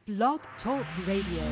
Blog Talk Radio.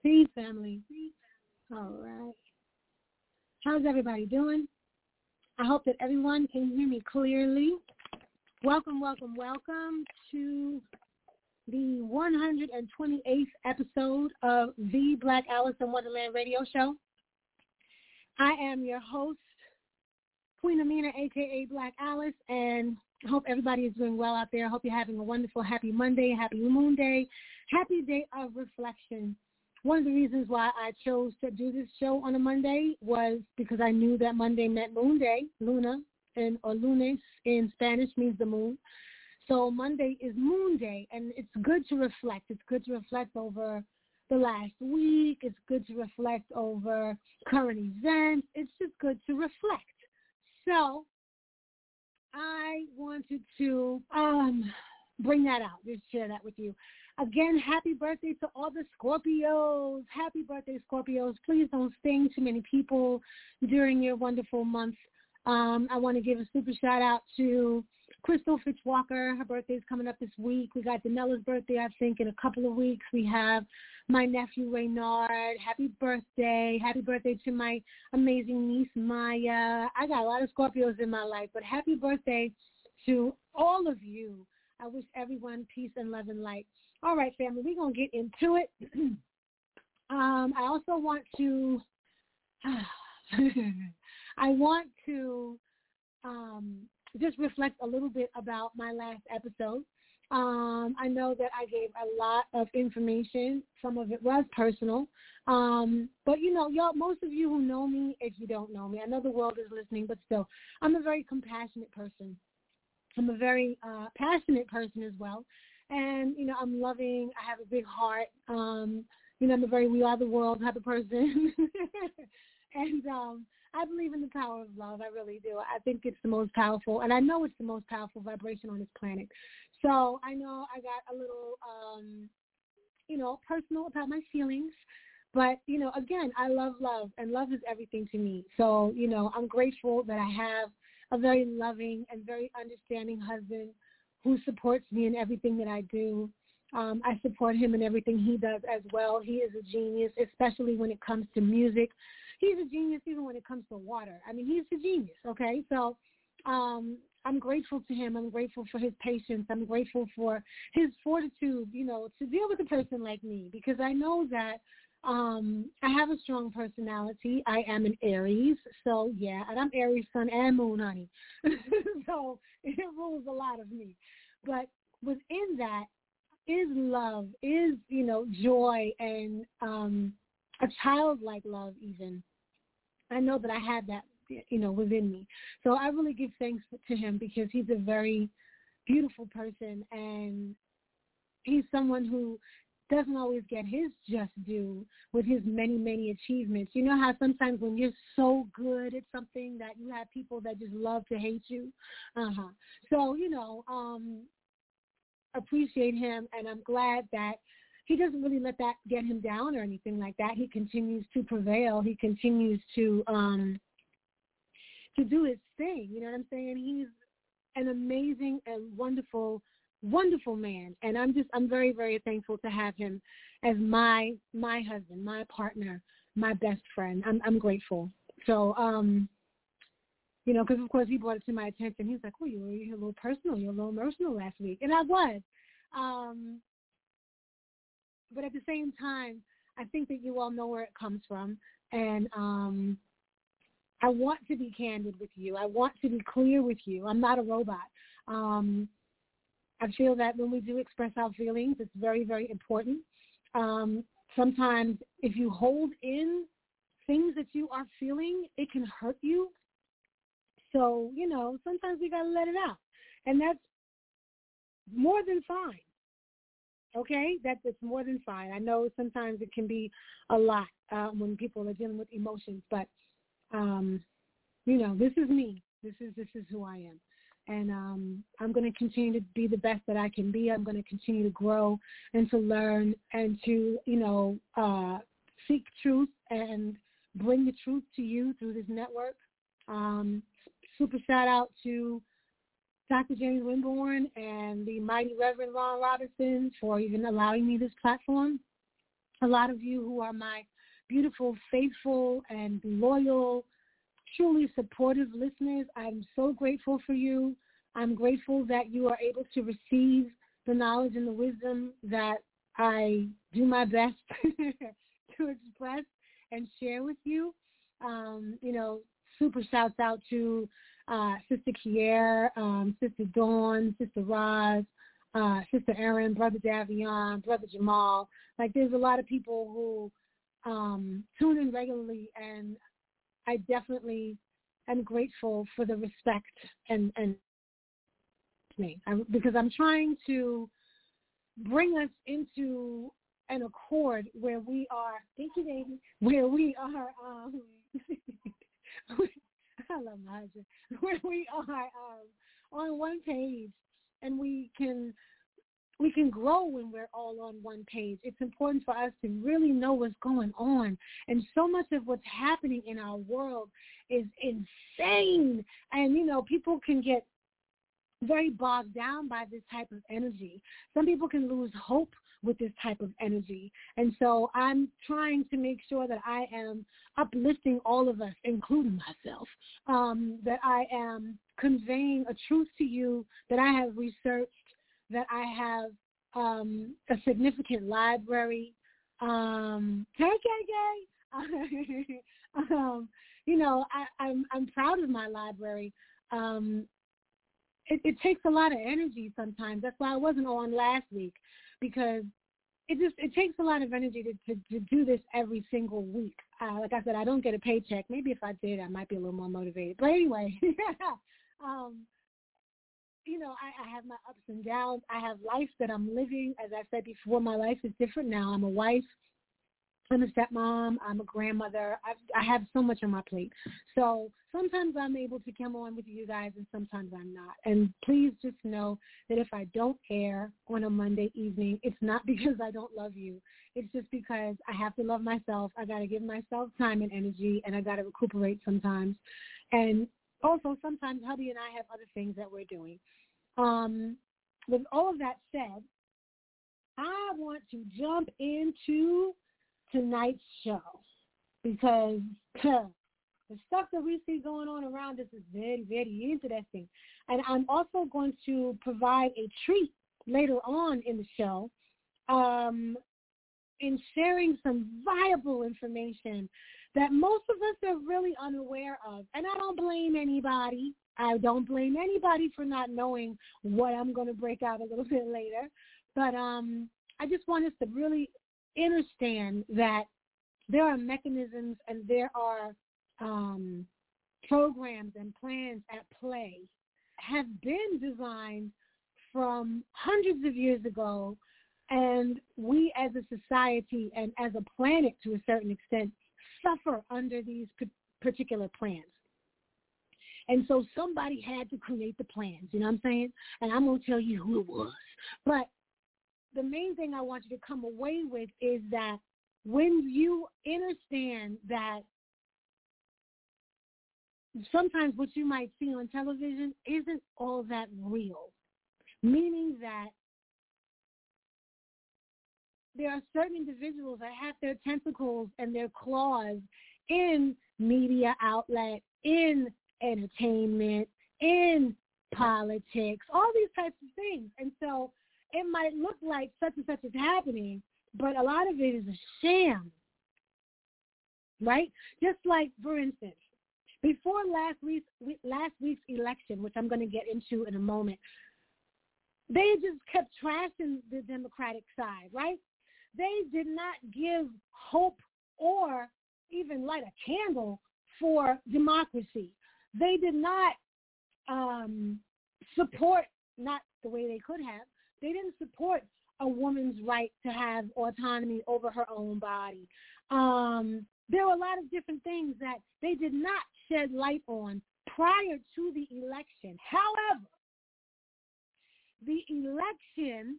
Peace, family. All right. How's everybody doing? I hope that everyone can hear me clearly. Welcome, welcome, welcome to the 128th episode of the Black Alice in Wonderland radio show. I am your host, Queen Amina, a.k.a. Black Alice, and I hope everybody is doing well out there. I hope you're having a wonderful, happy Monday, happy Moon Day, happy day of reflection. One of the reasons why I chose to do this show on a Monday was because I knew that Monday meant Moon Day, Luna, or lunes in Spanish means the moon. So Monday is Moon Day, and it's good to reflect. It's good to reflect over the last week. It's good to reflect over current events. It's just good to reflect. So I wanted to bring that out, just share that with you. Again, happy birthday to all the Scorpios. Happy birthday, Scorpios. Please don't sting too many people during your wonderful month. I want to give a super shout out to Crystal Fitzwalker. Her birthday is coming up this week. We got Danella's birthday, I think, in a couple of weeks. We have my nephew, Reynard. Happy birthday. Happy birthday to my amazing niece, Maya. I got a lot of Scorpios in my life, but happy birthday to all of you. I wish everyone peace and love and light. All right, family, we're going to get into it. I also want to, just reflect a little bit about my last episode. I know that I gave a lot of information. Some of it was personal. But, y'all, most of you who know me, if you don't know me, I know the world is listening, but still, I'm a very compassionate person. I'm a very passionate person as well. And, I'm loving. I have a big heart. I'm a very we are the world type of person. And I believe in the power of love. I really do. I think it's the most powerful, and I know it's the most powerful vibration on this planet. So I know I got a little, personal about my feelings. But, again, I love love, and love is everything to me. So, I'm grateful that I have a very loving and very understanding husband who supports me in everything that I do. I support him in everything he does as well. He is a genius, especially when it comes to music. He's a genius even when it comes to water. I mean, he's a genius, okay? So I'm grateful to him. I'm grateful for his patience. I'm grateful for his fortitude, to deal with a person like me, because I know that I have a strong personality. I am an Aries, so yeah, and I'm Aries sun and moon, honey. So it rules a lot of me. But within that is love, is, joy, and a childlike love even. I know that I have that, within me. So I really give thanks to him because he's a very beautiful person, and he's someone who doesn't always get his just due with his many, many achievements. You know how sometimes when you're so good at something that you have people that just love to hate you? So, appreciate him, and I'm glad that he doesn't really let that get him down or anything like that. He continues to prevail. He continues to do his thing. You know what I'm saying? He's an amazing and wonderful man, and I'm very, very thankful to have him as my husband, my partner, my best friend. I'm grateful. So because of course he brought it to my attention. He was like, "Oh, you're a little personal, you're a little emotional last week," and I was. But at the same time, I think that you all know where it comes from, and I want to be candid with you. I want to be clear with you. I'm not a robot. I feel that when we do express our feelings, it's very, very important. Sometimes if you hold in things that you are feeling, it can hurt you. So, sometimes we got to let it out. And that's more than fine. Okay? That's more than fine. I know sometimes it can be a lot when people are dealing with emotions. But, this is me. This is who I am. And I'm going to continue to be the best that I can be. I'm going to continue to grow and to learn and to, seek truth and bring the truth to you through this network. Super shout out to Dr. James Winborn and the mighty Reverend Ron Robinson for even allowing me this platform. a lot of you who are my beautiful, faithful, and loyal, truly supportive listeners. I'm so grateful for you. I'm grateful that you are able to receive the knowledge and the wisdom that I do my best to express and share with you. Super shouts out to Sister Kier, Sister Dawn, Sister Roz, Sister Erin, Brother Davion, Brother Jamal. Like, there's a lot of people who tune in regularly, and I definitely am grateful for the respect and me, because I'm trying to bring us into an accord where we are, thank you, baby, where we are, I love my husband, where we are on one page, and we can grow when we're all on one page. It's important for us to really know what's going on. And so much of what's happening in our world is insane. And, people can get very bogged down by this type of energy. Some people can lose hope with this type of energy. And so I'm trying to make sure that I am uplifting all of us, including myself, that I am conveying a truth to you that I have researched, that I have a significant library. I'm proud of my library. It takes a lot of energy sometimes. That's why I wasn't on last week, because it takes a lot of energy to do this every single week. Like I said, I don't get a paycheck. Maybe if I did, I might be a little more motivated. But anyway, I have my ups and downs. I have life that I'm living. As I said before, my life is different now. I'm a wife. I'm a stepmom. I'm a grandmother. I have so much on my plate. So sometimes I'm able to come on with you guys, and sometimes I'm not. And please just know that if I don't air on a Monday evening, it's not because I don't love you. It's just because I have to love myself. I got to give myself time and energy, and I got to recuperate sometimes. And also sometimes hubby and I have other things that we're doing. With all of that said, I want to jump into tonight's show, because the stuff that we see going on around us is very, very interesting. And I'm also going to provide a treat later on in the show in sharing some viable information that most of us are really unaware of. And I don't blame anybody. I don't blame anybody for not knowing what I'm going to break out a little bit later. But I just want us to really understand that there are mechanisms and there are programs and plans at play, have been designed from hundreds of years ago, and we as a society and as a planet to a certain extent suffer under these particular plans. And so somebody had to create the plans, you know what I'm saying? And I'm going to tell you who it was. But the main thing I want you to come away with is that when you understand that sometimes what you might see on television isn't all that real, meaning that there are certain individuals that have their tentacles and their claws in media outlet, in entertainment, in politics, all these types of things. And so it might look like such and such is happening, but a lot of it is a sham, right? Just like, for instance, before last week's election, which I'm going to get into in a moment, they just kept trashing the Democratic side, right? They did not give hope or even light a candle for democracy. They did not support, not the way they could have, they didn't support a woman's right to have autonomy over her own body. There were a lot of different things that they did not shed light on prior to the election. However, the election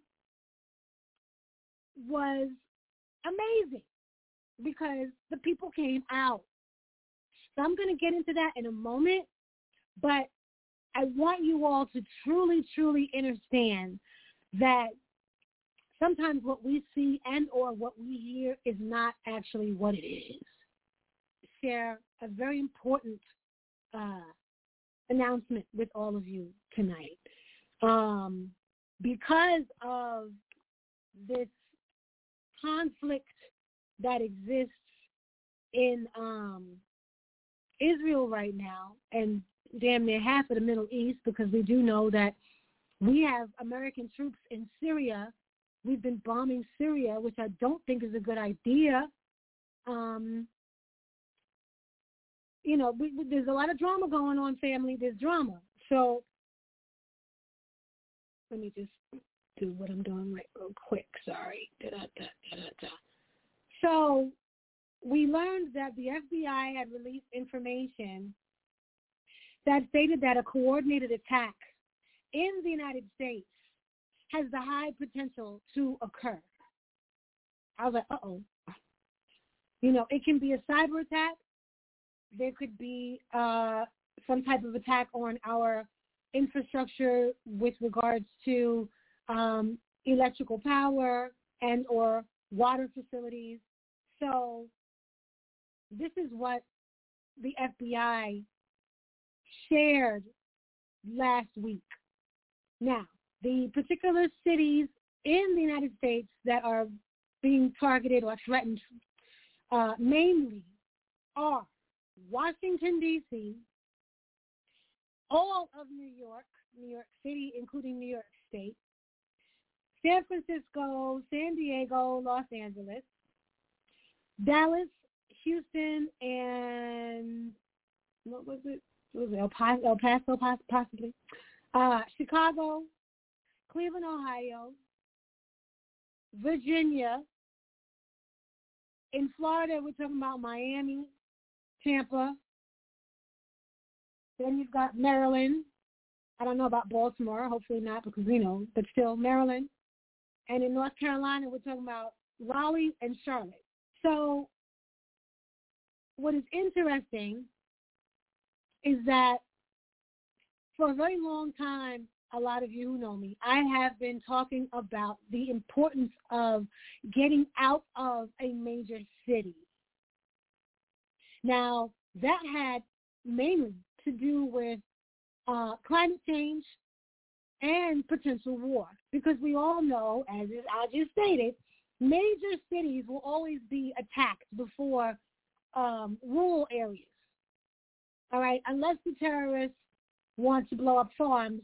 was amazing because the people came out. So I'm going to get into that in a moment, but I want you all to truly, truly understand that sometimes what we see and or what we hear is not actually what it is. Share a very important announcement with all of you tonight. Because of this conflict that exists in Israel right now, and damn near half of the Middle East, because we do know that we have American troops in Syria. We've been bombing Syria, which I don't think is a good idea. There's a lot of drama going on, family. There's drama. So let me just do what I'm doing right real quick. Sorry. So we learned that the FBI had released information that stated that a coordinated attack in the United States has the high potential to occur. I was like, uh-oh. It can be a cyber attack. There could be some type of attack on our infrastructure with regards to electrical power and or water facilities. So this is what the FBI shared last week. Now, the particular cities in the United States that are being targeted or threatened mainly are Washington, D.C., all of New York City, including New York State, San Francisco, San Diego, Los Angeles, Dallas, Houston, and what was it? El Paso, possibly. Chicago, Cleveland, Ohio, Virginia. In Florida, we're talking about Miami, Tampa. Then you've got Maryland. I don't know about Baltimore. Hopefully not, because but still Maryland. And in North Carolina, we're talking about Raleigh and Charlotte. So what is interesting is that for a very long time, a lot of you who know me, I have been talking about the importance of getting out of a major city. Now, that had mainly to do with climate change and potential war, because we all know, as I just stated, major cities will always be attacked before rural areas. All right, unless the terrorists want to blow up farms,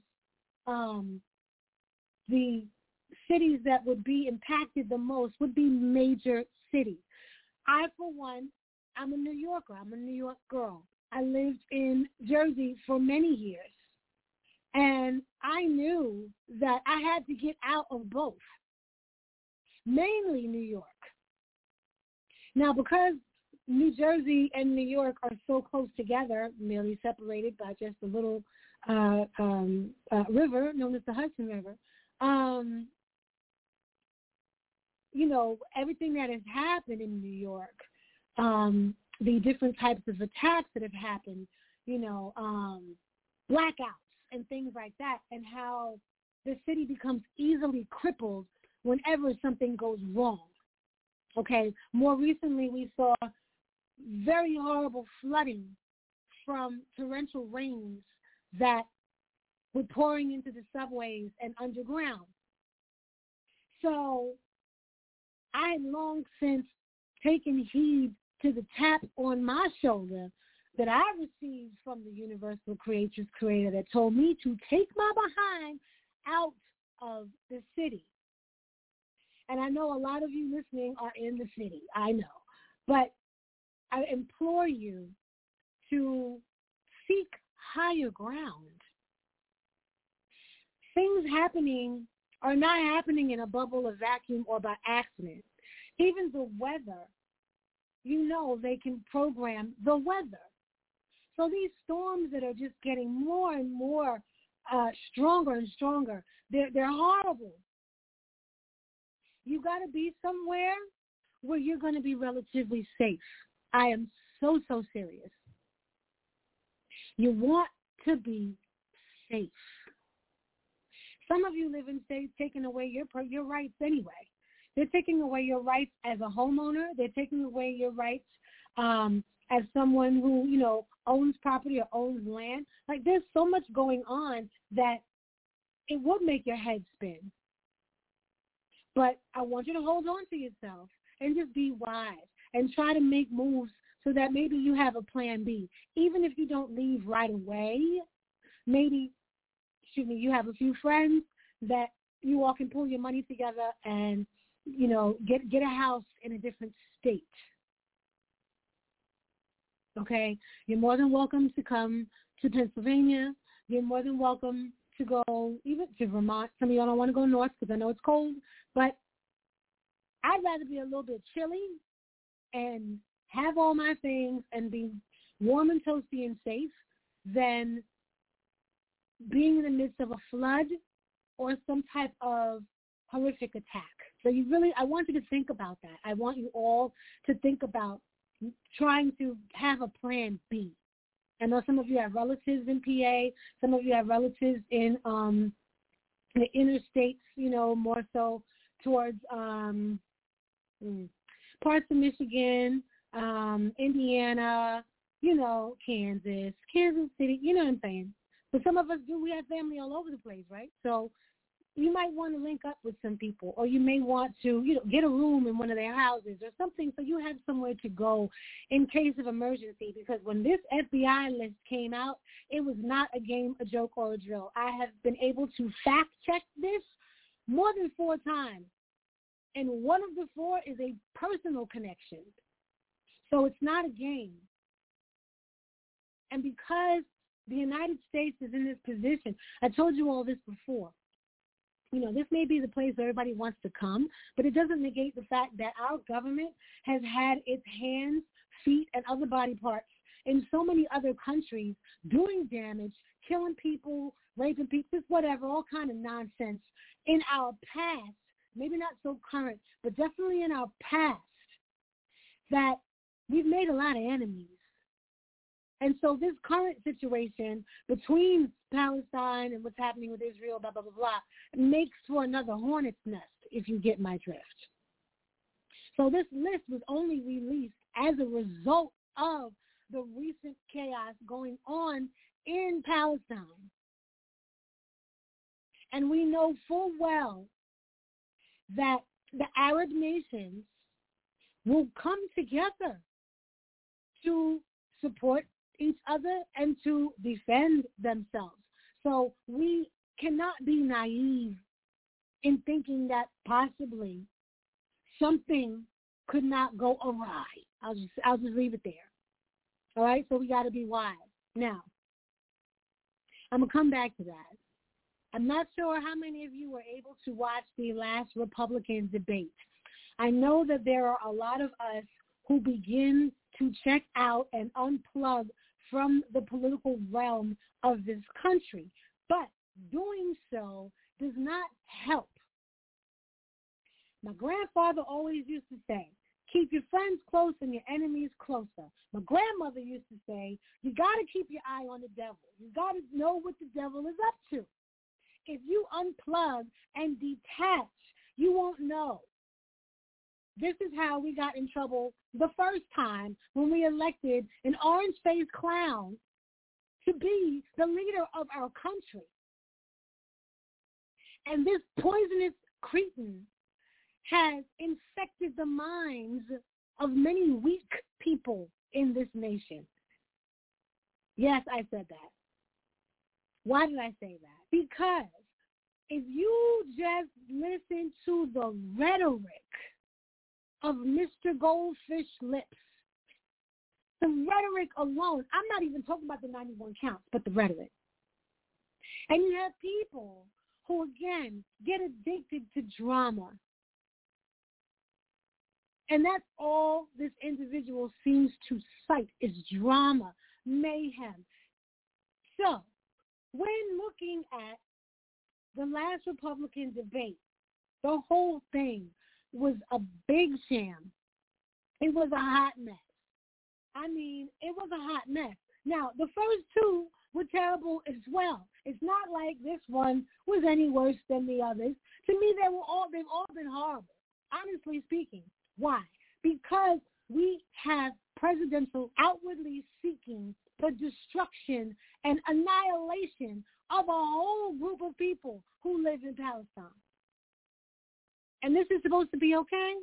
the cities that would be impacted the most would be major cities. I, for one, I'm a New Yorker. I'm a New York girl. I lived in Jersey for many years, and I knew that I had to get out of both, mainly New York. Now, because New Jersey and New York are so close together, merely separated by just a little river known as the Hudson River, everything that has happened in New York, the different types of attacks that have happened, blackouts and things like that, and how the city becomes easily crippled whenever something goes wrong. Okay, more recently we saw very horrible flooding from torrential rains that were pouring into the subways and underground. So I had long since taken heed to the tap on my shoulder that I received from the Universal Creatrix Creator that told me to take my behind out of the city. And I know a lot of you listening are in the city. I know. But I implore you to seek higher ground. Things happening are not happening in a bubble, a vacuum, or by accident. Even the weather, they can program the weather. So these storms that are just getting more and more stronger and stronger, they're horrible. You got to be somewhere where you're going to be relatively safe. I am so serious. You want to be safe. Some of you live in states taking away your rights anyway. They're taking away your rights as a homeowner. They're taking away your rights as someone who, owns property or owns land. Like, there's so much going on that it would make your head spin. But I want you to hold on to yourself and just be wise and try to make moves so that maybe you have a plan B. Even if you don't leave right away, maybe, you have a few friends that you all can pull your money together and, get a house in a different state. Okay? You're more than welcome to come to Pennsylvania. You're more than welcome to go even to Vermont. Some of y'all don't want to go north because I know it's cold, but I'd rather be a little bit chilly and have all my things and be warm and toasty and safe than being in the midst of a flood or some type of horrific attack. So I want you to think about that. I want you all to think about trying to have a plan B. I know some of you have relatives in PA. Some of you have relatives in the inner states, more so towards parts of Michigan, Indiana, Kansas City, you know what I'm saying? But some of us we have family all over the place, right? So you might want to link up with some people, or you may want to, get a room in one of their houses or something so you have somewhere to go in case of emergency. Because when this FBI list came out, it was not a game, a joke, or a drill. I have been able to fact check this more than 4 times. And one of the 4 is a personal connection. So it's not a game. And because the United States is in this position, I told you all this before, this may be the place where everybody wants to come, but it doesn't negate the fact that our government has had its hands, feet, and other body parts in so many other countries doing damage, killing people, raping people, just whatever, all kind of nonsense in our past, maybe not so current, but definitely in our past, that we've made a lot of enemies. And so this current situation between Palestine and what's happening with Israel, blah, blah, blah, blah, makes for another hornet's nest, if you get my drift. So this list was only released as a result of the recent chaos going on in Palestine. And we know full well that the Arab nations will come together to support each other and to defend themselves. So we cannot be naive in thinking that possibly something could not go awry. I'll just leave it there. All right? So we got to be wise. Now, I'm going to come back to that. I'm not sure how many of you were able to watch the last Republican debate. I know that there are a lot of us who begin to check out and unplug from the political realm of this country. But doing so does not help. My grandfather always used to say, keep your friends close and your enemies closer. My grandmother used to say, you got to keep your eye on the devil. You got to know what the devil is up to. If you unplug and detach, you won't know. This is how we got in trouble the first time when we elected an orange-faced clown to be the leader of our country. And this poisonous cretin has infected the minds of many weak people in this nation. Yes, I said that. Why did I say that? Because if you just listen to the rhetoric of Mr. Goldfish Lips, the rhetoric alone, I'm not even talking about the 91 counts, but the rhetoric. And you have people who, again, get addicted to drama. And that's all this individual seems to cite is drama, mayhem. So, when looking at the last Republican debate, the whole thing was a big sham. It was a hot mess. I mean, it was a hot mess. Now, the first 2 were terrible as well. It's not like this one was any worse than the others. To me, they've all been horrible, honestly speaking. Why? Because we have presidential outwardly seeking the destruction and annihilation of a whole group of people who live in Palestine. And this is supposed to be okay?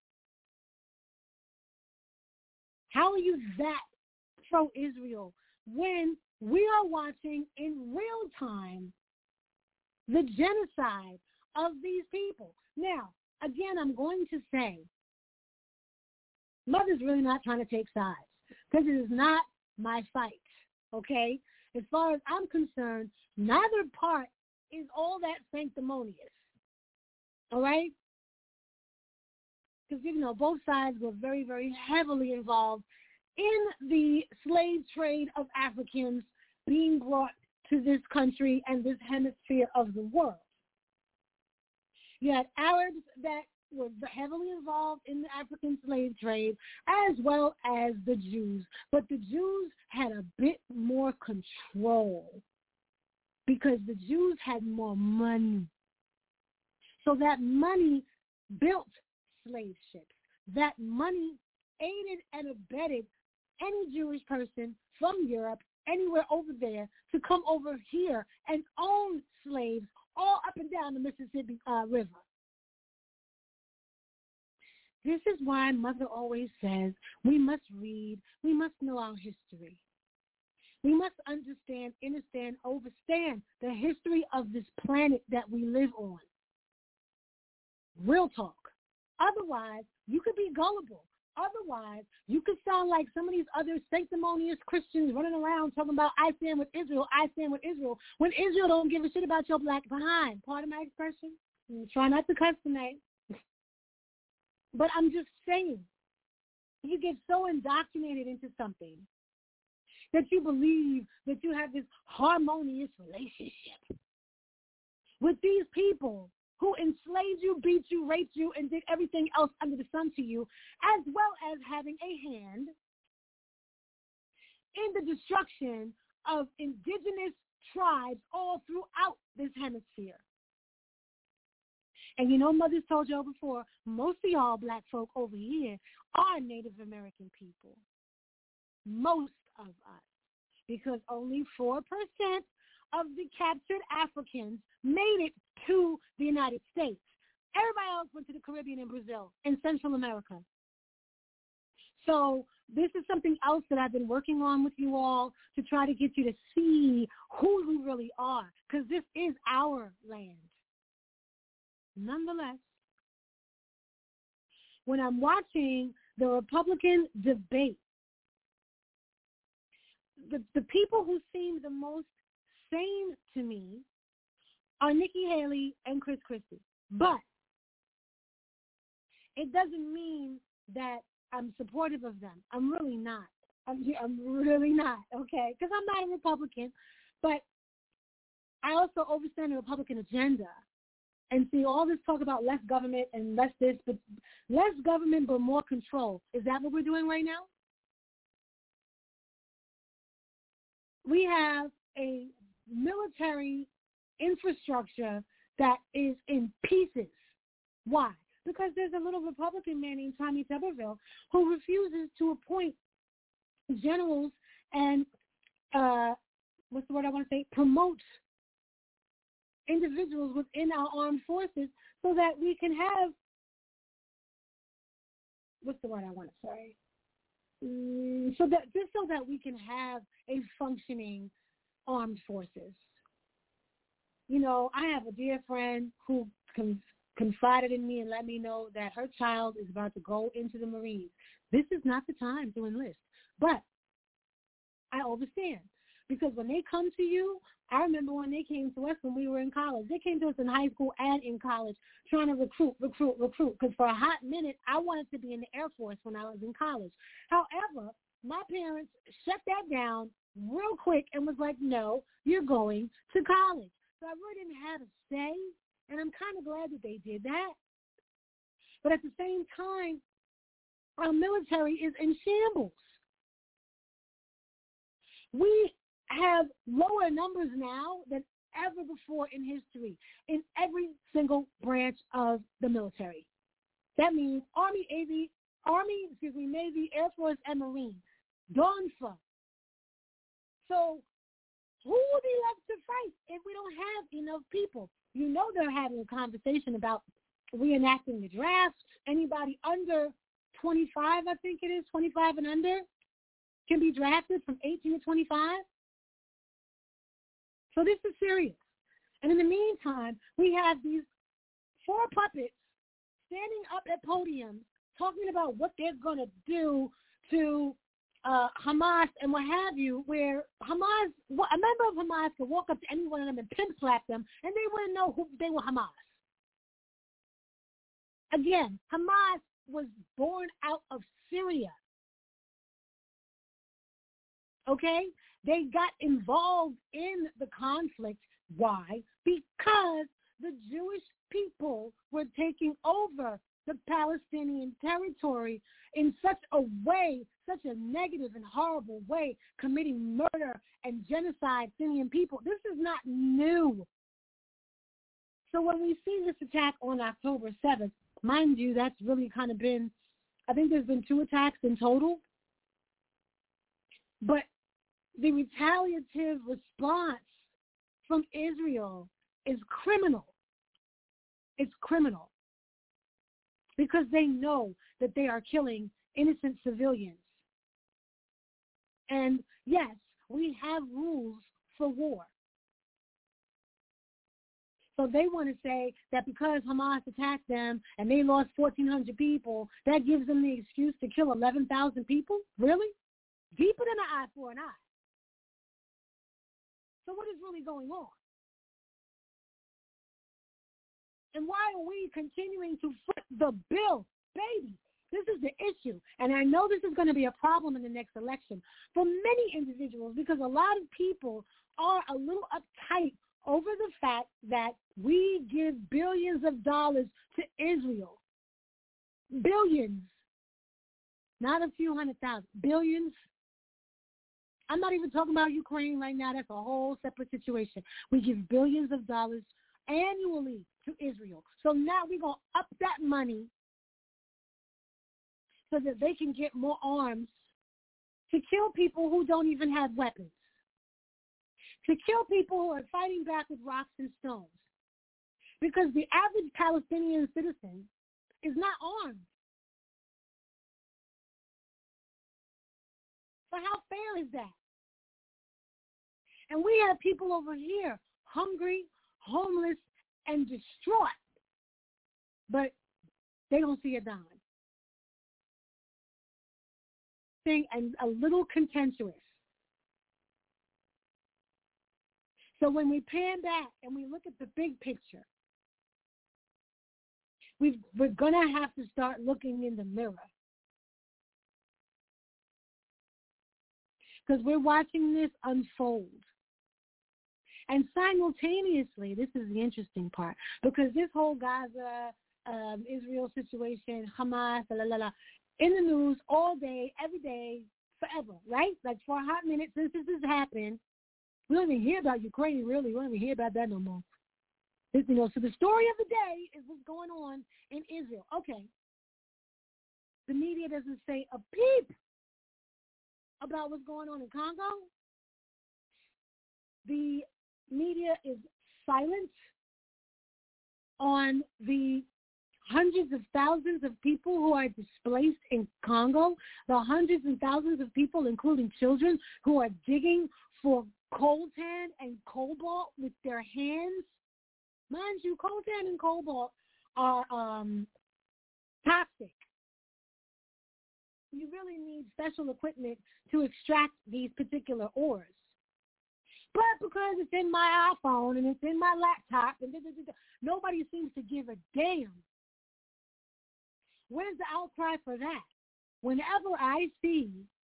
How are you that pro-Israel when we are watching in real time the genocide of these people? Now, again, I'm going to say, Mother's really not trying to take sides because it is not my fight, okay? As far as I'm concerned, neither part is all that sanctimonious, all right? Because, both sides were very, very heavily involved in the slave trade of Africans being brought to this country and this hemisphere of the world. You had Arabs that were heavily involved in the African slave trade, as well as the Jews. But the Jews had a bit more control because the Jews had more money. So that money built slave ships. That money aided and abetted any Jewish person from Europe, anywhere over there, to come over here and own slaves all up and down the Mississippi River. This is why Mother always says we must read, we must know our history. We must understand, understand, overstand the history of this planet that we live on. Real talk. Otherwise, you could be gullible. Otherwise, you could sound like some of these other sanctimonious Christians running around talking about I stand with Israel, I stand with Israel, when Israel don't give a shit about your black behind. Pardon my expression. Try not to cuss tonight. But I'm just saying, you get so indoctrinated into something that you believe that you have this harmonious relationship with these people who enslaved you, beat you, raped you, and did everything else under the sun to you, as well as having a hand in the destruction of indigenous tribes all throughout this hemisphere. And Mother's told y'all before, most of y'all black folk over here are Native American people. Most of us. Because only 4% of the captured Africans made it to the United States. Everybody else went to the Caribbean and Brazil and Central America. So this is something else that I've been working on with you all to try to get you to see who we really are, because this is our land. Nonetheless, when I'm watching the Republican debate, the people who seem the most sane to me are Nikki Haley and Chris Christie. But it doesn't mean that I'm supportive of them. I'm really not. I'm really not, okay? Because I'm not a Republican. But I also understand the Republican agenda. And see all this talk about less government and less this, but less government but more control. Is that what we're doing right now? We have a military infrastructure that is in pieces. Why? Because there's a little Republican man named Tommy Tuberville who refuses to appoint generals and, promote individuals within our armed forces so that we can have, so that we can have a functioning armed forces. I have a dear friend who confided in me and let me know that her child is about to go into the Marines. This is not the time to enlist. But I understand. Because when they come to you, I remember when they came to us when we were in college. They came to us in high school and in college trying to recruit. Because for a hot minute, I wanted to be in the Air Force when I was in college. However, my parents shut that down real quick and was like, no, you're going to college. So I really didn't have a say, and I'm kind of glad that they did that. But at the same time, our military is in shambles. We have lower numbers now than ever before in history in every single branch of the military. That means Army, Navy, Air Force, and Marines. DONFA. So who will be left to fight if we don't have enough people? You know they're having a conversation about reenacting the draft. Anybody under 25, I think it is, 25 and under, can be drafted from 18 to 25. So this is serious. And in the meantime, we have these 4 puppets standing up at podiums talking about what they're going to do to Hamas and what have you, where Hamas, a member of Hamas could walk up to any one of them and pimp slap them, and they wouldn't know who they were Hamas. Again, Hamas was born out of Syria. Okay? They got involved in the conflict. Why? Because the Jewish people were taking over the Palestinian territory in such a way, such a negative and horrible way, committing murder and genocide Syrian people. This is not new. So when we see this attack on October 7th, mind you, that's really kind of been, I think there's been 2 attacks in total. But the retaliative response from Israel is criminal. It's criminal because they know that they are killing innocent civilians. And yes, we have rules for war. So they want to say that because Hamas attacked them and they lost 1,400 people, that gives them the excuse to kill 11,000 people? Really? Deeper than an eye for an eye. So what is really going on? And why are we continuing to foot the bill? Baby, this is the issue. And I know this is going to be a problem in the next election for many individuals because a lot of people are a little uptight over the fact that we give billions of dollars to Israel. Billions. Not a few 100,000. Billions. I'm not even talking about Ukraine right now. That's a whole separate situation. We give billions of dollars annually to Israel. So now we're going to up that money so that they can get more arms to kill people who don't even have weapons, to kill people who are fighting back with rocks and stones. Because the average Palestinian citizen is not armed. So how fair is that? And we have people over here hungry, homeless, and distraught, but they don't see a dime. And a little contentious. So when we pan back and we look at the big picture, we're going to have to start looking in the mirror. Because we're watching this unfold. And simultaneously, this is the interesting part, because this whole Gaza, Israel situation, Hamas, in the news all day, every day, forever, right? Like for a hot minute since this has happened, we don't even hear about Ukraine, really. We don't even hear about that no more. So the story of the day is what's going on in Israel. Okay. The media doesn't say a peep about what's going on in Congo. The media is silent on the hundreds of thousands of people who are displaced in Congo, the hundreds and thousands of people, including children, who are digging for coltan and cobalt with their hands. Mind you, coltan and cobalt are toxic. You really need special equipment to extract these particular ores. But because it's in my iPhone and it's in my laptop, and nobody seems to give a damn. Where's the outcry for that? Whenever I see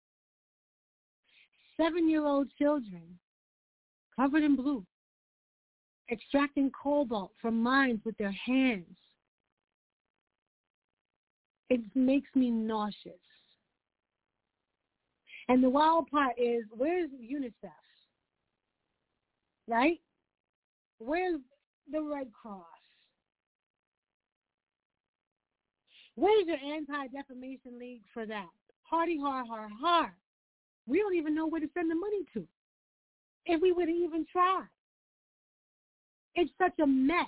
7-year-old children covered in blue extracting cobalt from mines with their hands, it makes me nauseous. And the wild part is, where's UNICEF? Right? Where's the Red Cross? Where's your Anti-Defamation League for that? Hardy har har har. We don't even know where to send the money to, if we would even try. It's such a mess.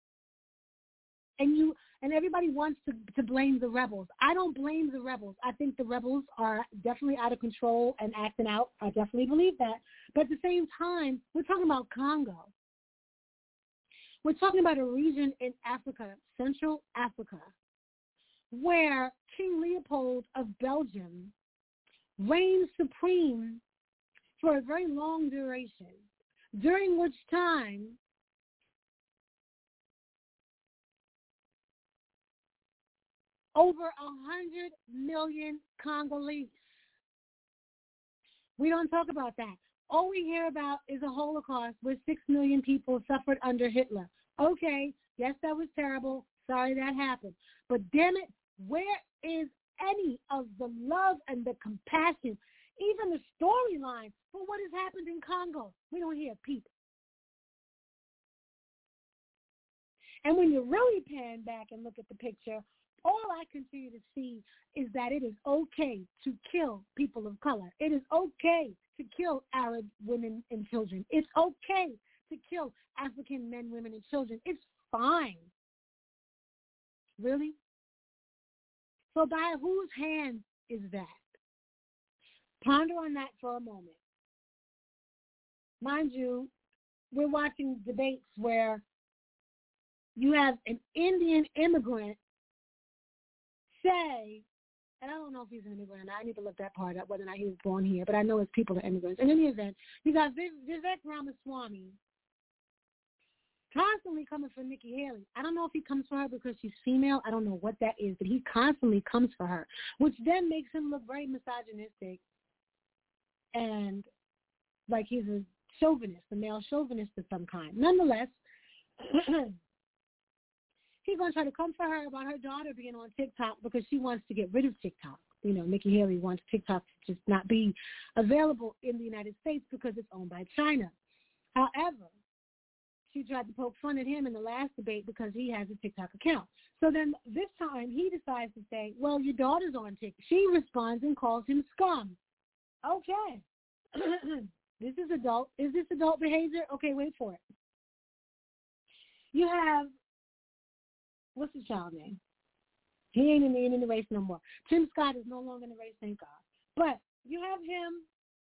And everybody wants to blame the rebels. I don't blame the rebels. I think the rebels are definitely out of control and acting out. I definitely believe that. But at the same time, we're talking about Congo. We're talking about a region in Africa, Central Africa, where King Leopold of Belgium reigned supreme for a very long duration, during which time over 100 million Congolese. We don't talk about that. All we hear about is a Holocaust where 6 million people suffered under Hitler. Okay, yes, that was terrible. Sorry that happened. But damn it, where is any of the love and the compassion, even the storyline for what has happened in Congo? We don't hear a peep. And when you really pan back and look at the picture, all I continue to see is that it is okay to kill people of color. It is okay to kill Arab women and children. It's okay to kill African men, women, and children. It's fine. Really? So by whose hand is that? Ponder on that for a moment. Mind you, we're watching debates where you have an Indian immigrant say, and I don't know if he's an immigrant or not. I need to look that part up, whether or not he was born here, but I know his people are immigrants. In any event, you got Vivek Ramaswamy constantly coming for Nikki Haley. I don't know if he comes for her because she's female. I don't know what that is, but he constantly comes for her, which then makes him look very misogynistic and like he's a chauvinist, a male chauvinist of some kind. Nonetheless, he's going to try to come for her about her daughter being on TikTok because she wants to get rid of TikTok. You know, Nikki Haley wants TikTok to just not be available in the United States because it's owned by China. However, she tried to poke fun at him in the last debate because he has a TikTok account. So then this time he decides to say, well, your daughter's on TikTok. She responds and calls him scum. Okay. This is adult. Is this adult behavior? Okay, wait for it. You have, what's his child name? He ain't in the race no more. Tim Scott is no longer in the race, thank God. But you have him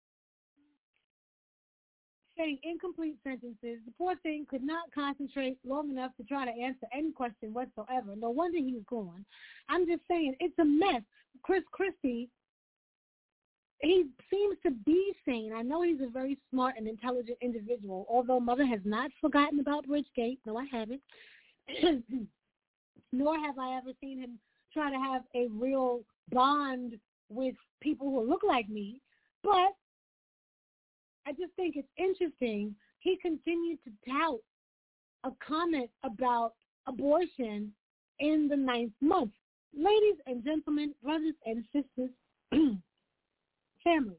saying incomplete sentences. The poor thing could not concentrate long enough to try to answer any question whatsoever. No wonder he's gone. I'm just saying, it's a mess. Chris Christie, he seems to be sane. I know he's a very smart and intelligent individual, although Mother has not forgotten about Bridgegate. No, I haven't. Nor have I ever seen him try to have a real bond with people who look like me. But I just think it's interesting. He continued to tout a comment about abortion in the 9th month. Ladies and gentlemen, brothers and sisters, family,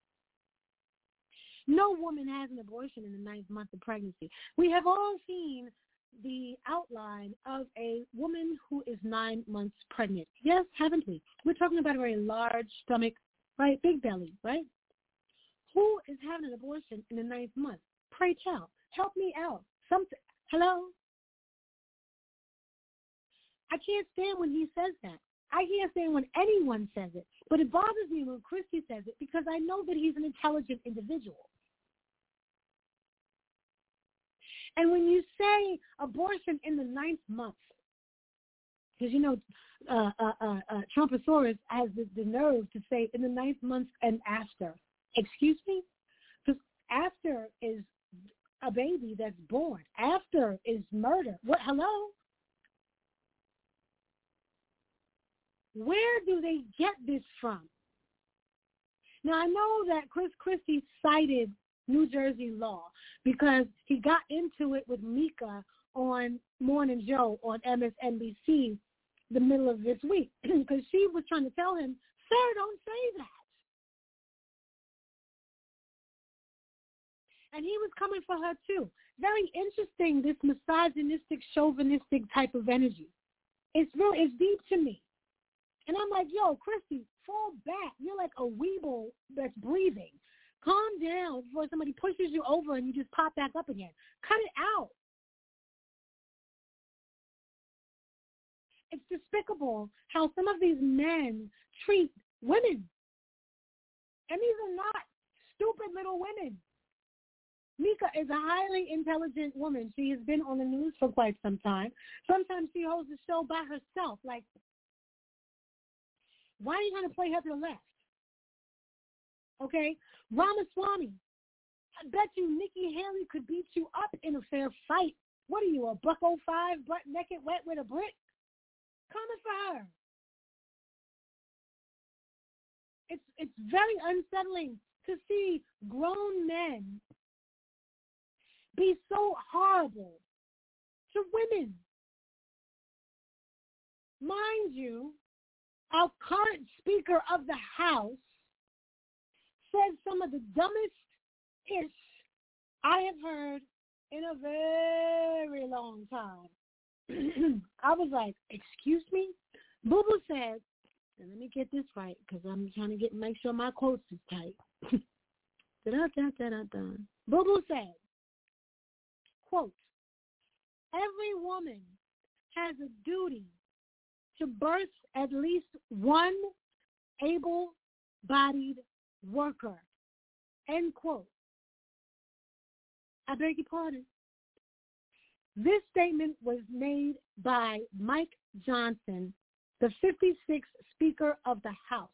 no woman has an abortion in the 9th month of pregnancy. We have all seen the outline of a woman who is 9 months pregnant. Yes, haven't we? We're talking about a very large stomach, right? Big belly, right? Who is having an abortion in the 9th month? Pray tell. Help me out. Something. Hello? I can't stand when he says that. I can't stand when anyone says it. But it bothers me when Christy says it because I know that he's an intelligent individual. And when you say abortion in the 9th month, because, you know, Trumposaurus has the nerve to say in the 9th month and after. Excuse me? Because after is a baby that's born. After is murder. What? Hello? Where do they get this from? Now, I know that Chris Christie cited New Jersey law because he got into it with Mika on Morning Joe on MSNBC the middle of this week because she was trying to tell him, sir, don't say that. And he was coming for her too. Very interesting, this misogynistic, chauvinistic type of energy. It's deep to me. And I'm like, yo, Christy, fall back. You're like a weeble that's breathing. Calm down before somebody pushes you over and you just pop back up again. Cut it out. It's despicable how some of these men treat women. And these are not stupid little women. Mika is a highly intelligent woman. She has been on the news for quite some time. Sometimes she holds the show by herself. Like, why are you trying to play her to the left? Okay? Ramaswamy, I bet you Nikki Haley could beat you up in a fair fight. What are you, a $105, butt naked, wet with a brick? Coming for her. It's very unsettling to see grown men be so horrible to women. Mind you, our current Speaker of the House said some of the dumbest ish I have heard in a very long time. I was like, excuse me? Boo Boo said, and let me get this right because I'm trying to make sure my quotes is tight. Boo Boo said, quote, every woman has a duty to birth at least one able-bodied worker, end quote. I beg your pardon. This statement was made by Mike Johnson, the 56th Speaker of the House.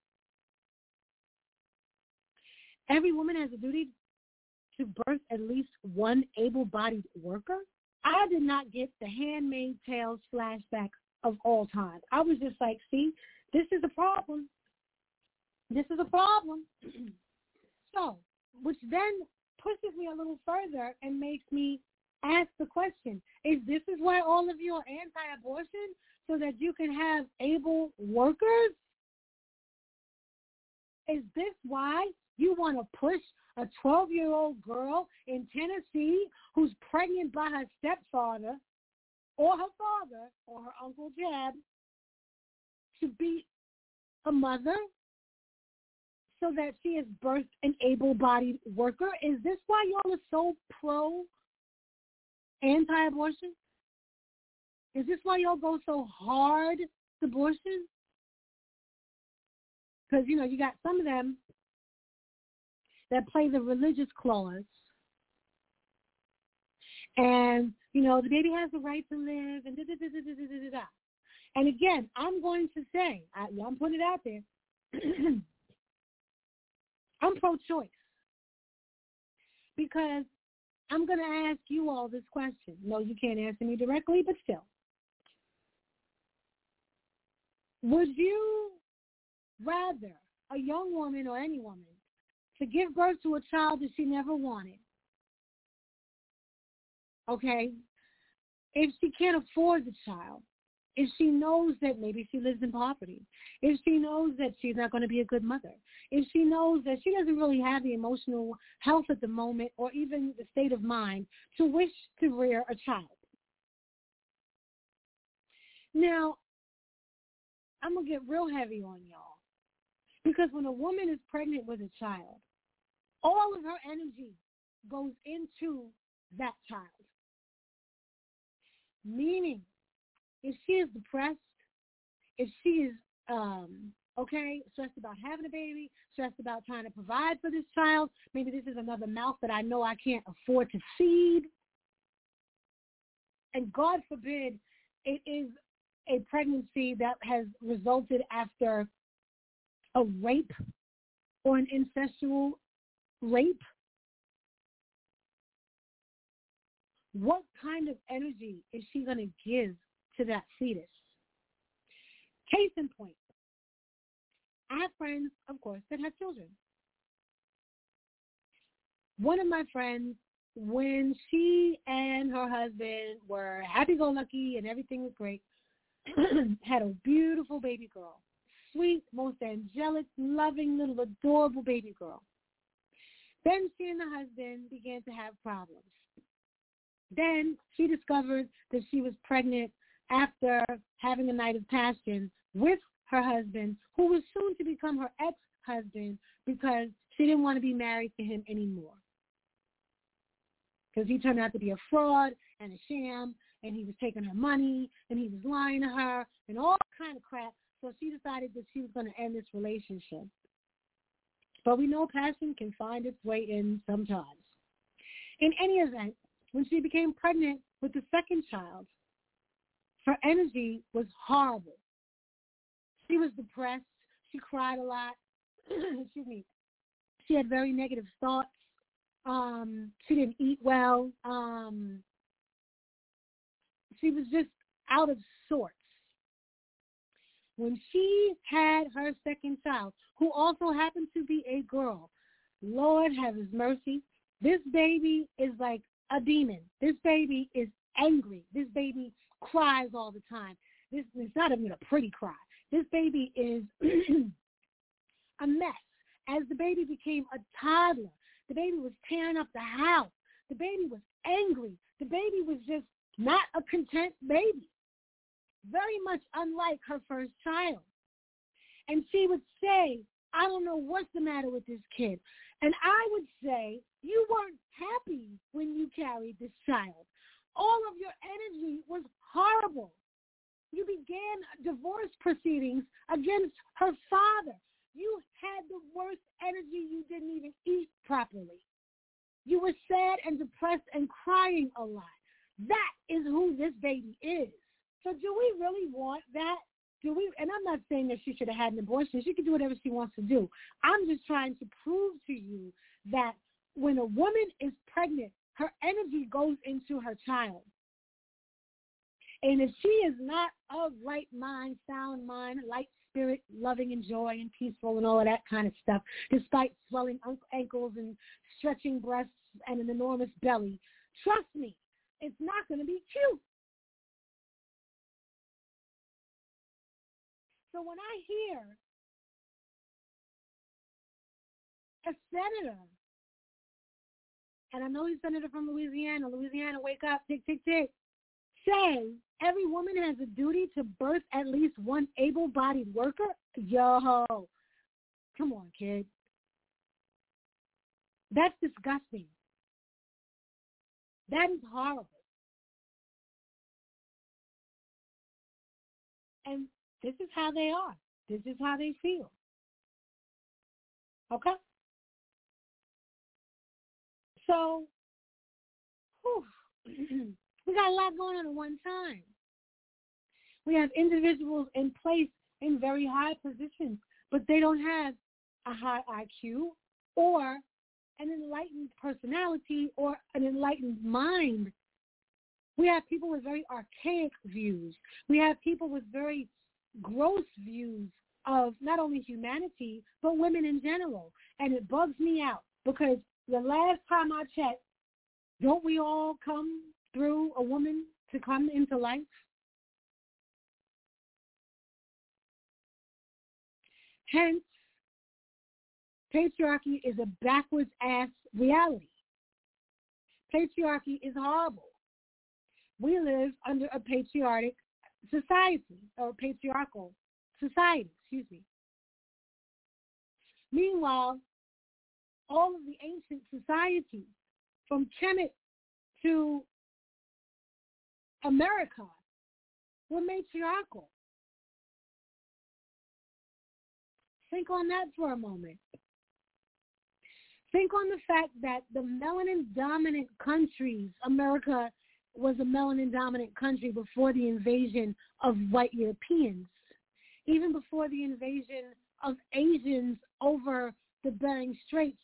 Every woman has a duty to birth at least one able-bodied worker? I did not get the Handmaid's Tale flashback of all time. I was just like, see, this is a problem. This is a problem. So, which then pushes me a little further and makes me ask the question, is why all of you are anti-abortion? So that you can have able workers? Is this why you want to push a 12-year-old girl in Tennessee who's pregnant by her stepfather or her father or her Uncle Jeb to be a mother so that she has birthed an able-bodied worker? Is this why y'all are so pro-anti-abortion? Is this why y'all go so hard to abortion? Because, you got some of them that play the religious clause. And, the baby has the right to live and da-da-da-da-da-da-da-da. And again, I'm going to say, I'm putting it out there, I'm pro-choice. Because I'm going to ask you all this question. No, you can't answer me directly, but still. Would you rather a young woman or any woman to give birth to a child that she never wanted? Okay? If she can't afford the child, if she knows that maybe she lives in poverty, if she knows that she's not going to be a good mother, if she knows that she doesn't really have the emotional health at the moment or even the state of mind to wish to rear a child. Now, I'm going to get real heavy on y'all. Because when a woman is pregnant with a child, all of her energy goes into that child. Meaning, if she is depressed, if she is, stressed about having a baby, stressed about trying to provide for this child, maybe this is another mouth that I know I can't afford to feed, and God forbid it is a pregnancy that has resulted after a rape or an incestual rape, what kind of energy is she going to give to that fetus? Case in point, I have friends, of course, that have children. One of my friends, when she and her husband were happy-go-lucky and everything was great, had a beautiful baby girl. Sweet, most angelic, loving, little adorable baby girl. Then she and the husband began to have problems. Then she discovered that she was pregnant after having a night of passion with her husband, who was soon to become her ex-husband, because she didn't want to be married to him anymore. Because he turned out to be a fraud and a sham, and he was taking her money, and he was lying to her, and all kind of crap. So she decided that she was going to end this relationship. But we know passion can find its way in sometimes. In any event, when she became pregnant with the second child, her energy was horrible. She was depressed. She cried a lot. Excuse me. She had very negative thoughts. She didn't eat well. She was just out of sorts. When she had her second child, who also happened to be a girl, Lord have his mercy, this baby is like a demon. This baby is angry. This baby cries all the time. This is not even a pretty cry. This baby is a mess. As the baby became a toddler, the baby was tearing up the house. The baby was angry. The baby was just not a content baby. Very much unlike her first child. And she would say, I don't know what's the matter with this kid. And I would say, you weren't happy when you carried this child. All of your energy was horrible. You began divorce proceedings against her father. You had the worst energy. You didn't even eat properly. You were sad and depressed and crying a lot. That is who this baby is. So do we really want that? Do we? And I'm not saying that she should have had an abortion. She can do whatever she wants to do. I'm just trying to prove to you that when a woman is pregnant, her energy goes into her child. And if she is not of right mind, sound mind, light spirit, loving and joy and peaceful and all of that kind of stuff, despite swelling ankles and stretching breasts and an enormous belly, trust me, it's not going to be cute. So when I hear a senator, and I know he's senator from Louisiana, wake up, tick, tick, tick, say every woman has a duty to birth at least one able-bodied worker, yo, come on, kid. That's disgusting. That is horrible. And this is how they are. This is how they feel. Okay? So, we got a lot going on at one time. We have individuals in place in very high positions, but they don't have a high IQ or an enlightened personality or an enlightened mind. We have people with very archaic views. We have people with very gross views of not only humanity, but women in general. And it bugs me out because the last time I checked, don't we all come through a woman to come into life? Hence, patriarchy is a backwards-ass reality. Patriarchy is horrible. We live under a patriarchal society, or patriarchal society, excuse me. Meanwhile, all of the ancient societies, from Kemet to America, were matriarchal. Think on that for a moment. Think on the fact that the melanin-dominant countries, America was a melanin-dominant country before the invasion of white Europeans, even before the invasion of Asians over the Bering Straits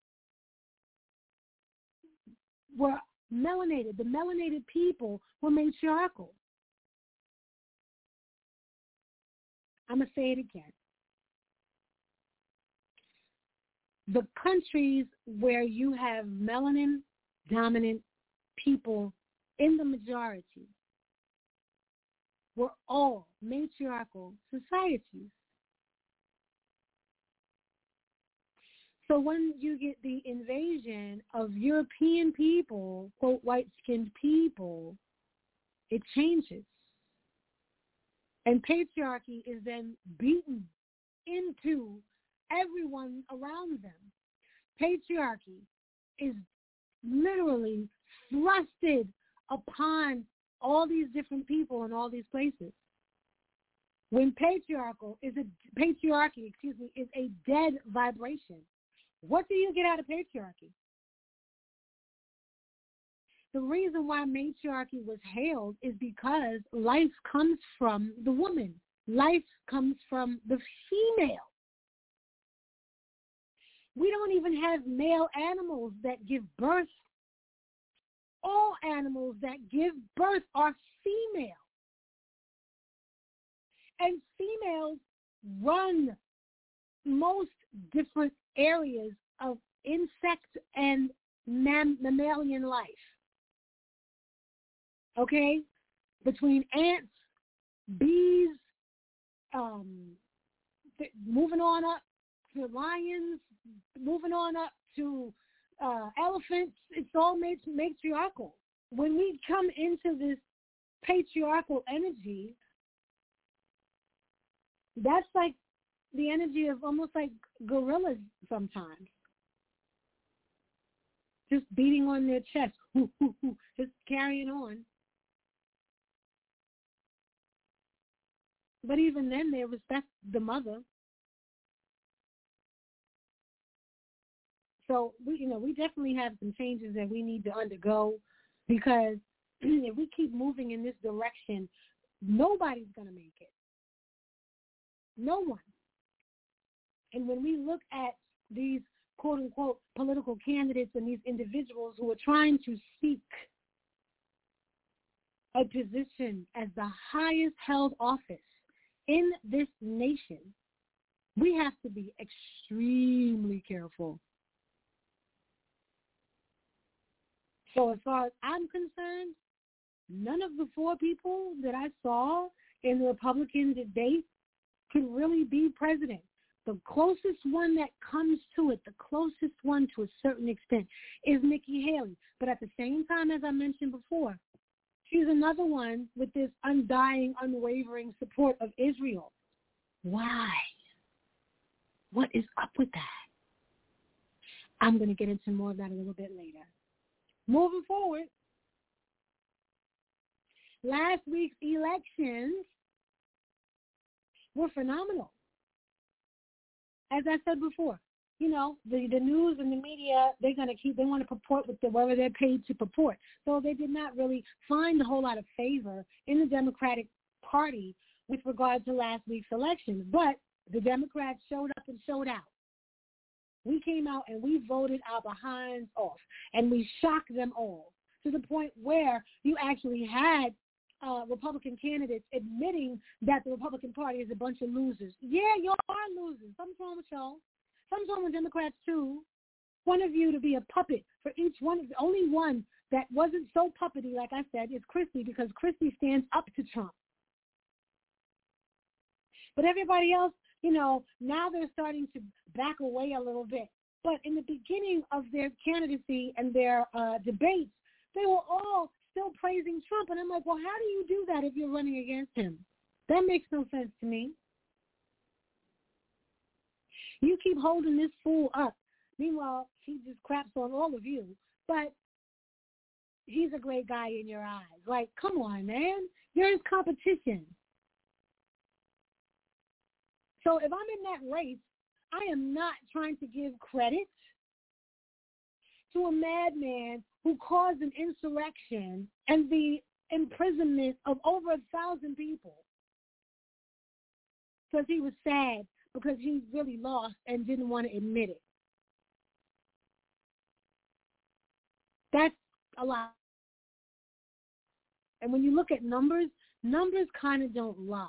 were melanated. The melanated people were matriarchal. I'm going to say it again. The countries where you have melanin-dominant people in the majority were all matriarchal societies. So when you get the invasion of European people, quote, white-skinned people, it changes. And patriarchy is then beaten into everyone around them. Patriarchy is literally thrusted upon all these different people in all these places. When patriarchy is a dead vibration. What do you get out of patriarchy? The reason why matriarchy was hailed is because life comes from the woman. Life comes from the female. We don't even have male animals that give birth. All animals that give birth are female. And females run most different areas of insect and mammalian life. Okay? Between ants, bees, moving on up to lions, moving on up to elephants, it's all matriarchal. When we come into this patriarchal energy, that's like the energy of almost like gorillas sometimes. Just beating on their chest, just carrying on. But even then, they respect the mother. So we definitely have some changes that we need to undergo, because if we keep moving in this direction, nobody's going to make it. No one. And when we look at these quote-unquote political candidates and these individuals who are trying to seek a position as the highest held office in this nation, we have to be extremely careful. So as far as I'm concerned, none of the four people that I saw in the Republican debate could really be president. The closest one that comes to it, the closest one to a certain extent, is Nikki Haley. But at the same time, as I mentioned before, she's another one with this undying, unwavering support of Israel. Why? What is up with that? I'm going to get into more of that a little bit later. Moving forward, last week's elections were phenomenal. As I said before, the news and the media, they want to purport with whatever they're paid to purport. So they did not really find a whole lot of favor in the Democratic Party with regard to last week's elections. But the Democrats showed up and showed out. We came out and we voted our behinds off, and we shocked them all to the point where you actually had Republican candidates admitting that the Republican Party is a bunch of losers. Yeah, y'all are losers. Something's wrong with y'all. Something's wrong with Democrats, too. One of you to be a puppet for each one. The only one that wasn't so puppety, like I said, is Christie, because Christie stands up to Trump. But everybody else, now they're starting to back away a little bit. But in the beginning of their candidacy and their debates, they were all still praising Trump. And I'm like, well, how do you do that if you're running against him? That makes no sense to me. You keep holding this fool up. Meanwhile, he just craps on all of you. But he's a great guy in your eyes. Like, come on, man. You're his competition. So if I'm in that race, I am not trying to give credit to a madman who caused an insurrection and the imprisonment of over 1,000 people because he was sad because he really lost and didn't want to admit it. That's a lot. And when you look at numbers kind of don't lie.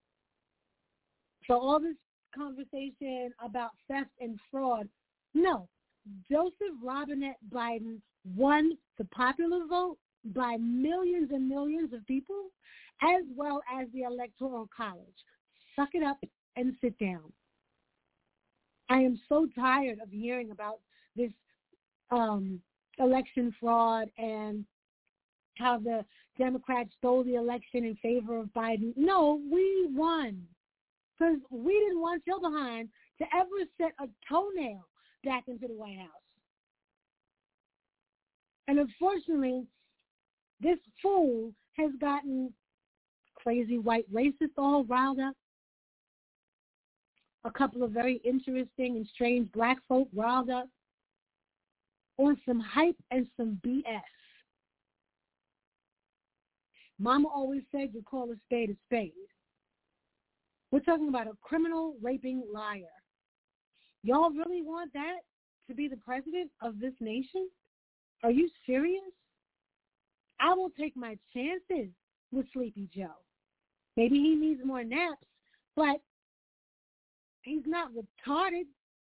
So all this conversation about theft and fraud, no. Joseph Robinette Biden won the popular vote by millions and millions of people, as well as the Electoral College. Suck it up and sit down. I am so tired of hearing about this election fraud and how the Democrats stole the election in favor of Biden. No, we won because we didn't want your behind to ever set a toenail back into the White House. And unfortunately, this fool has gotten crazy white racists all riled up, a couple of very interesting and strange black folk riled up on some hype and some BS. Mama always said you call a spade a spade. We're talking about a criminal, raping liar. Y'all really want that to be the president of this nation? Are you serious? I will take my chances with Sleepy Joe. Maybe he needs more naps, but he's not retarded.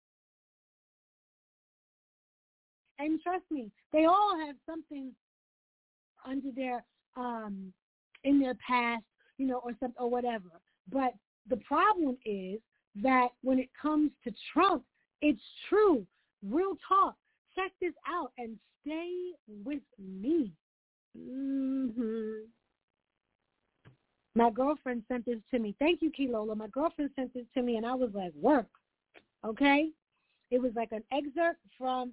And trust me, they all have something under their in their past, or something or whatever. But the problem is that when it comes to Trump, it's true. Real talk. Check this out and stay with me. My girlfriend sent this to me. Thank you, Kilola. My girlfriend sent this to me, and I was like, work. Okay? It was like an excerpt from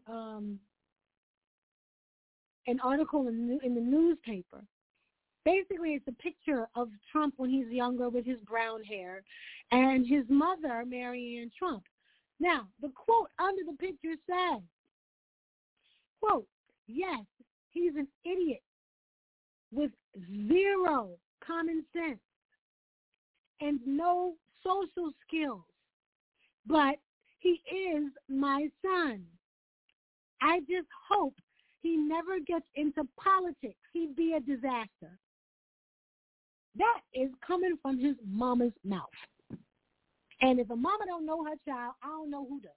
an article in the newspaper. Basically, it's a picture of Trump when he's younger with his brown hair and his mother, Marianne Trump. Now, the quote under the picture says, quote, yes, he's an idiot with zero common sense and no social skills, but he is my son. I just hope he never gets into politics. He'd be a disaster. That is coming from his mama's mouth. And if a mama don't know her child, I don't know who does.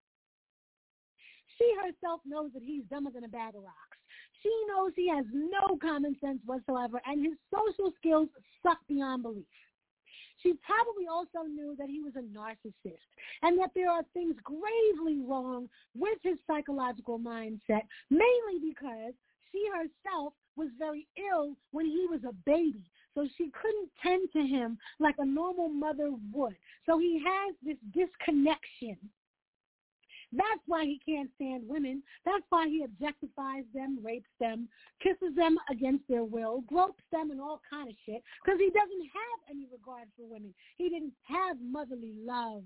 She herself knows that he's dumber than a bag of rocks. She knows he has no common sense whatsoever, and his social skills suck beyond belief. She probably also knew that he was a narcissist and that there are things gravely wrong with his psychological mindset, mainly because she herself was very ill when he was a baby, so she couldn't tend to him like a normal mother would. So he has this disconnection. That's why he can't stand women. That's why he objectifies them, rapes them, kisses them against their will, gropes them and all kind of shit, because he doesn't have any regard for women. He didn't have motherly love.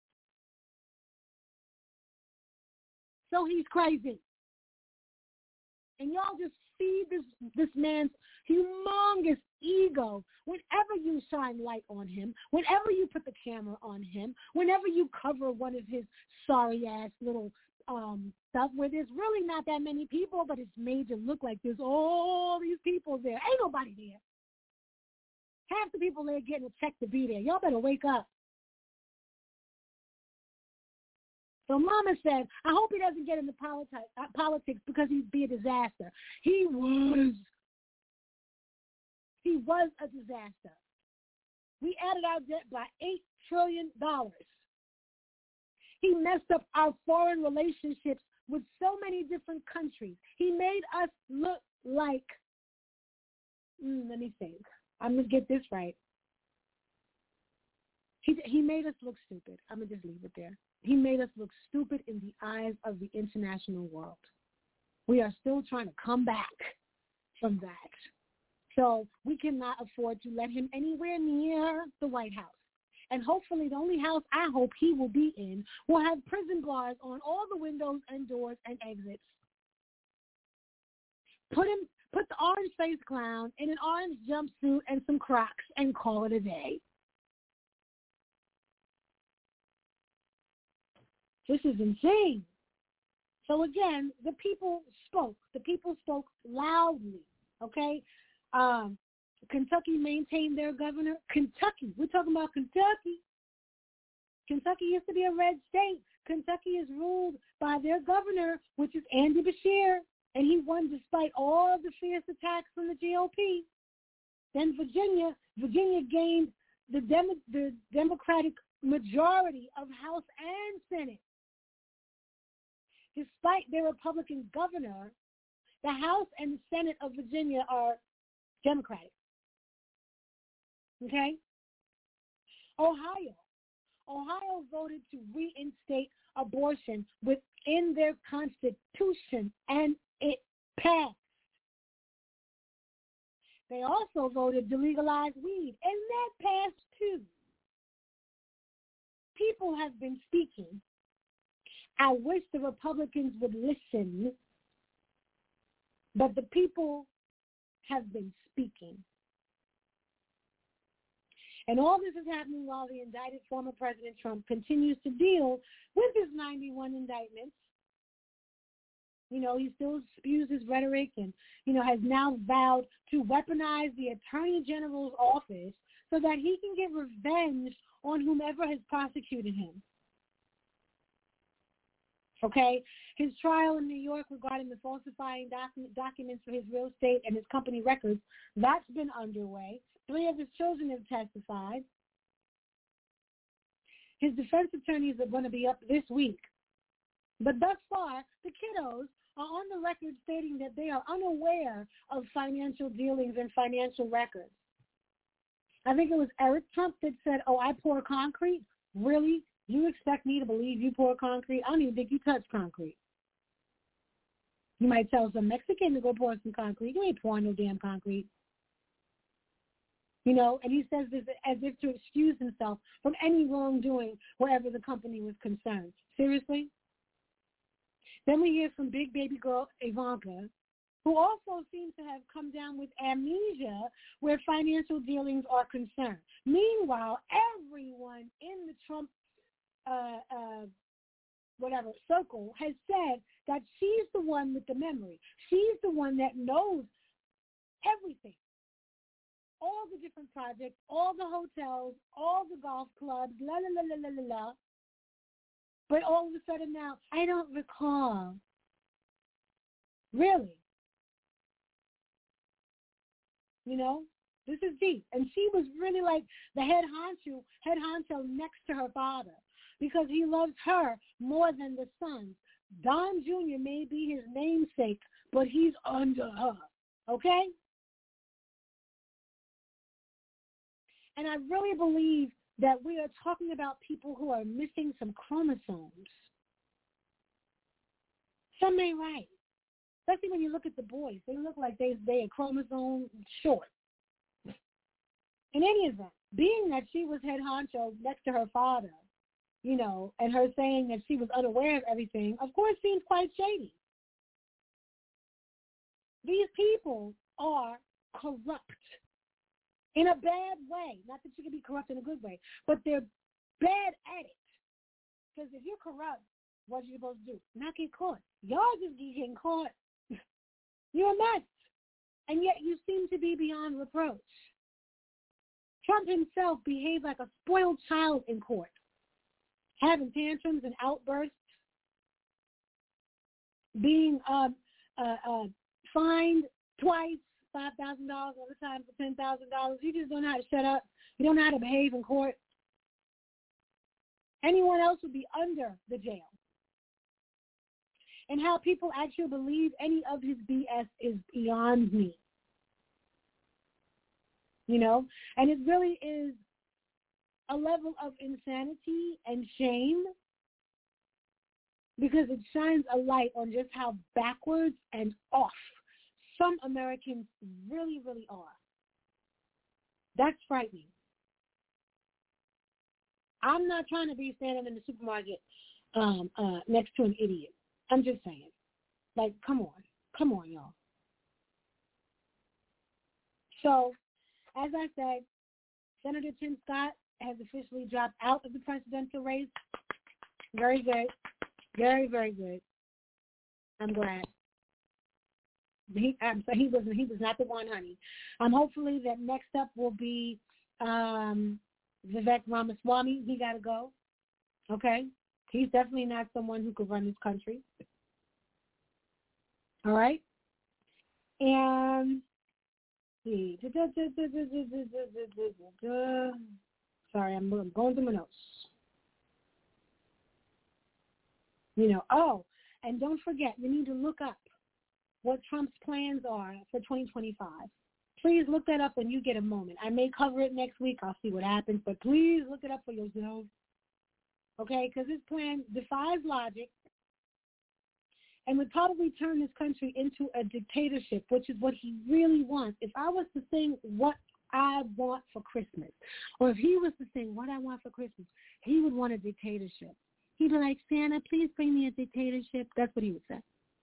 So he's crazy. And y'all just feed this man's humongous ego whenever you shine light on him, whenever you put the camera on him, whenever you cover one of his sorry-ass little stuff where there's really not that many people, but it's made to look like there's all these people there. Ain't nobody there. Half the people there getting a check to be there. Y'all better wake up. So Mama said, I hope he doesn't get into politics because he'd be a disaster. He was a disaster. We added our debt by $8 trillion. He messed up our foreign relationships with so many different countries. He made us look like, let me think. I'm going to get this right. He made us look stupid. I'm going to just leave it there. He made us look stupid in the eyes of the international world. We are still trying to come back from that. So we cannot afford to let him anywhere near the White House. And hopefully the only house I hope he will be in will have prison bars on all the windows and doors and exits. Put the orange-faced clown in an orange jumpsuit and some Crocs and call it a day. This is insane. So again, the people spoke. The people spoke loudly, okay? Kentucky maintained their governor. Kentucky, we're talking about Kentucky. Kentucky used to be a red state. Kentucky is ruled by their governor, which is Andy Beshear, and he won despite all the fierce attacks from the GOP. Then Virginia gained the Democratic majority of House and Senate. despite their Republican governor, the House and Senate of Virginia are Democratic. Okay? Ohio voted to reinstate abortion within their constitution, and it passed. They also voted to legalize weed, and that passed too. People have been speaking. I wish the Republicans would listen, but the people have been speaking. And all this is happening while the indicted former President Trump continues to deal with his 91 indictments. You know, he still spews his rhetoric and, you know, has now vowed to weaponize the Attorney General's office so that he can get revenge on whomever has prosecuted him. Okay? His trial in New York regarding the falsifying documents for his real estate and his company records, that's been underway. 3 of his children have testified. His defense attorneys are going to be up this week. But thus far, the kiddos are on the record stating that they are unaware of financial dealings and financial records. I think it was Eric Trump that said, "Oh, I pour concrete? Really? You expect me to believe you pour concrete? I don't even think you touch concrete." You might tell some Mexican to go pour some concrete. You ain't pouring no damn concrete. You know, and he says this as if to excuse himself from any wrongdoing wherever the company was concerned. Seriously? Then we hear from big baby girl Ivanka, who also seems to have come down with amnesia where financial dealings are concerned. Meanwhile, everyone in the Trump circle has said that she's the one with the memory. She's the one that knows everything. All the different projects, all the hotels, all the golf clubs, la la la la la la la. But all of a sudden now, I don't recall. Really? You know, this is deep. And she was really like the head honcho next to her father because he loves her more than the sons. Don Jr. may be his namesake, but he's under her. Okay? And I really believe that we are talking about people who are missing some chromosomes. Some ain't right. Especially when you look at the boys. They look like they are chromosome short. In any event, being that she was head honcho next to her father, you know, and her saying that she was unaware of everything, of course seems quite shady. These people are corrupt. In a bad way. Not that you can be corrupt in a good way, but they're bad at it. Because if you're corrupt, what are you supposed to do? Not get caught. Y'all just keep getting caught. You're a mess. And yet you seem to be beyond reproach. Trump himself behaved like a spoiled child in court, having tantrums and outbursts, being fined twice, $5,000 other time for $10,000. You just don't know how to shut up. You don't know how to behave in court. Anyone else would be under the jail. And how people actually believe any of his BS is beyond me. You know? And it really is a level of insanity and shame because it shines a light on just how backwards and off some Americans really, really are. That's frightening. I'm not trying to be standing in the supermarket next to an idiot. I'm just saying. Like, come on, y'all. So, as I said, Senator Tim Scott has officially dropped out of the presidential race. Very good. Very, very good. I'm glad. He was not the one, honey. Hopefully that next up will be Vivek Ramaswamy. He got to go. Okay? He's definitely not someone who could run this country. All right? And sorry, I'm going through my notes. You know, And don't forget, you need to look up what Trump's plans are for 2025. Please look that up when you get a moment. I may cover it next week. I'll see what happens, but please look it up for yourself. Okay? Because his plan defies logic and would probably turn this country into a dictatorship, which is what he really wants. If I was to sing what I want for Christmas, or if he was to sing what I want for Christmas, he would want a dictatorship. He'd be like, Santa, please bring me a dictatorship. That's what he would say.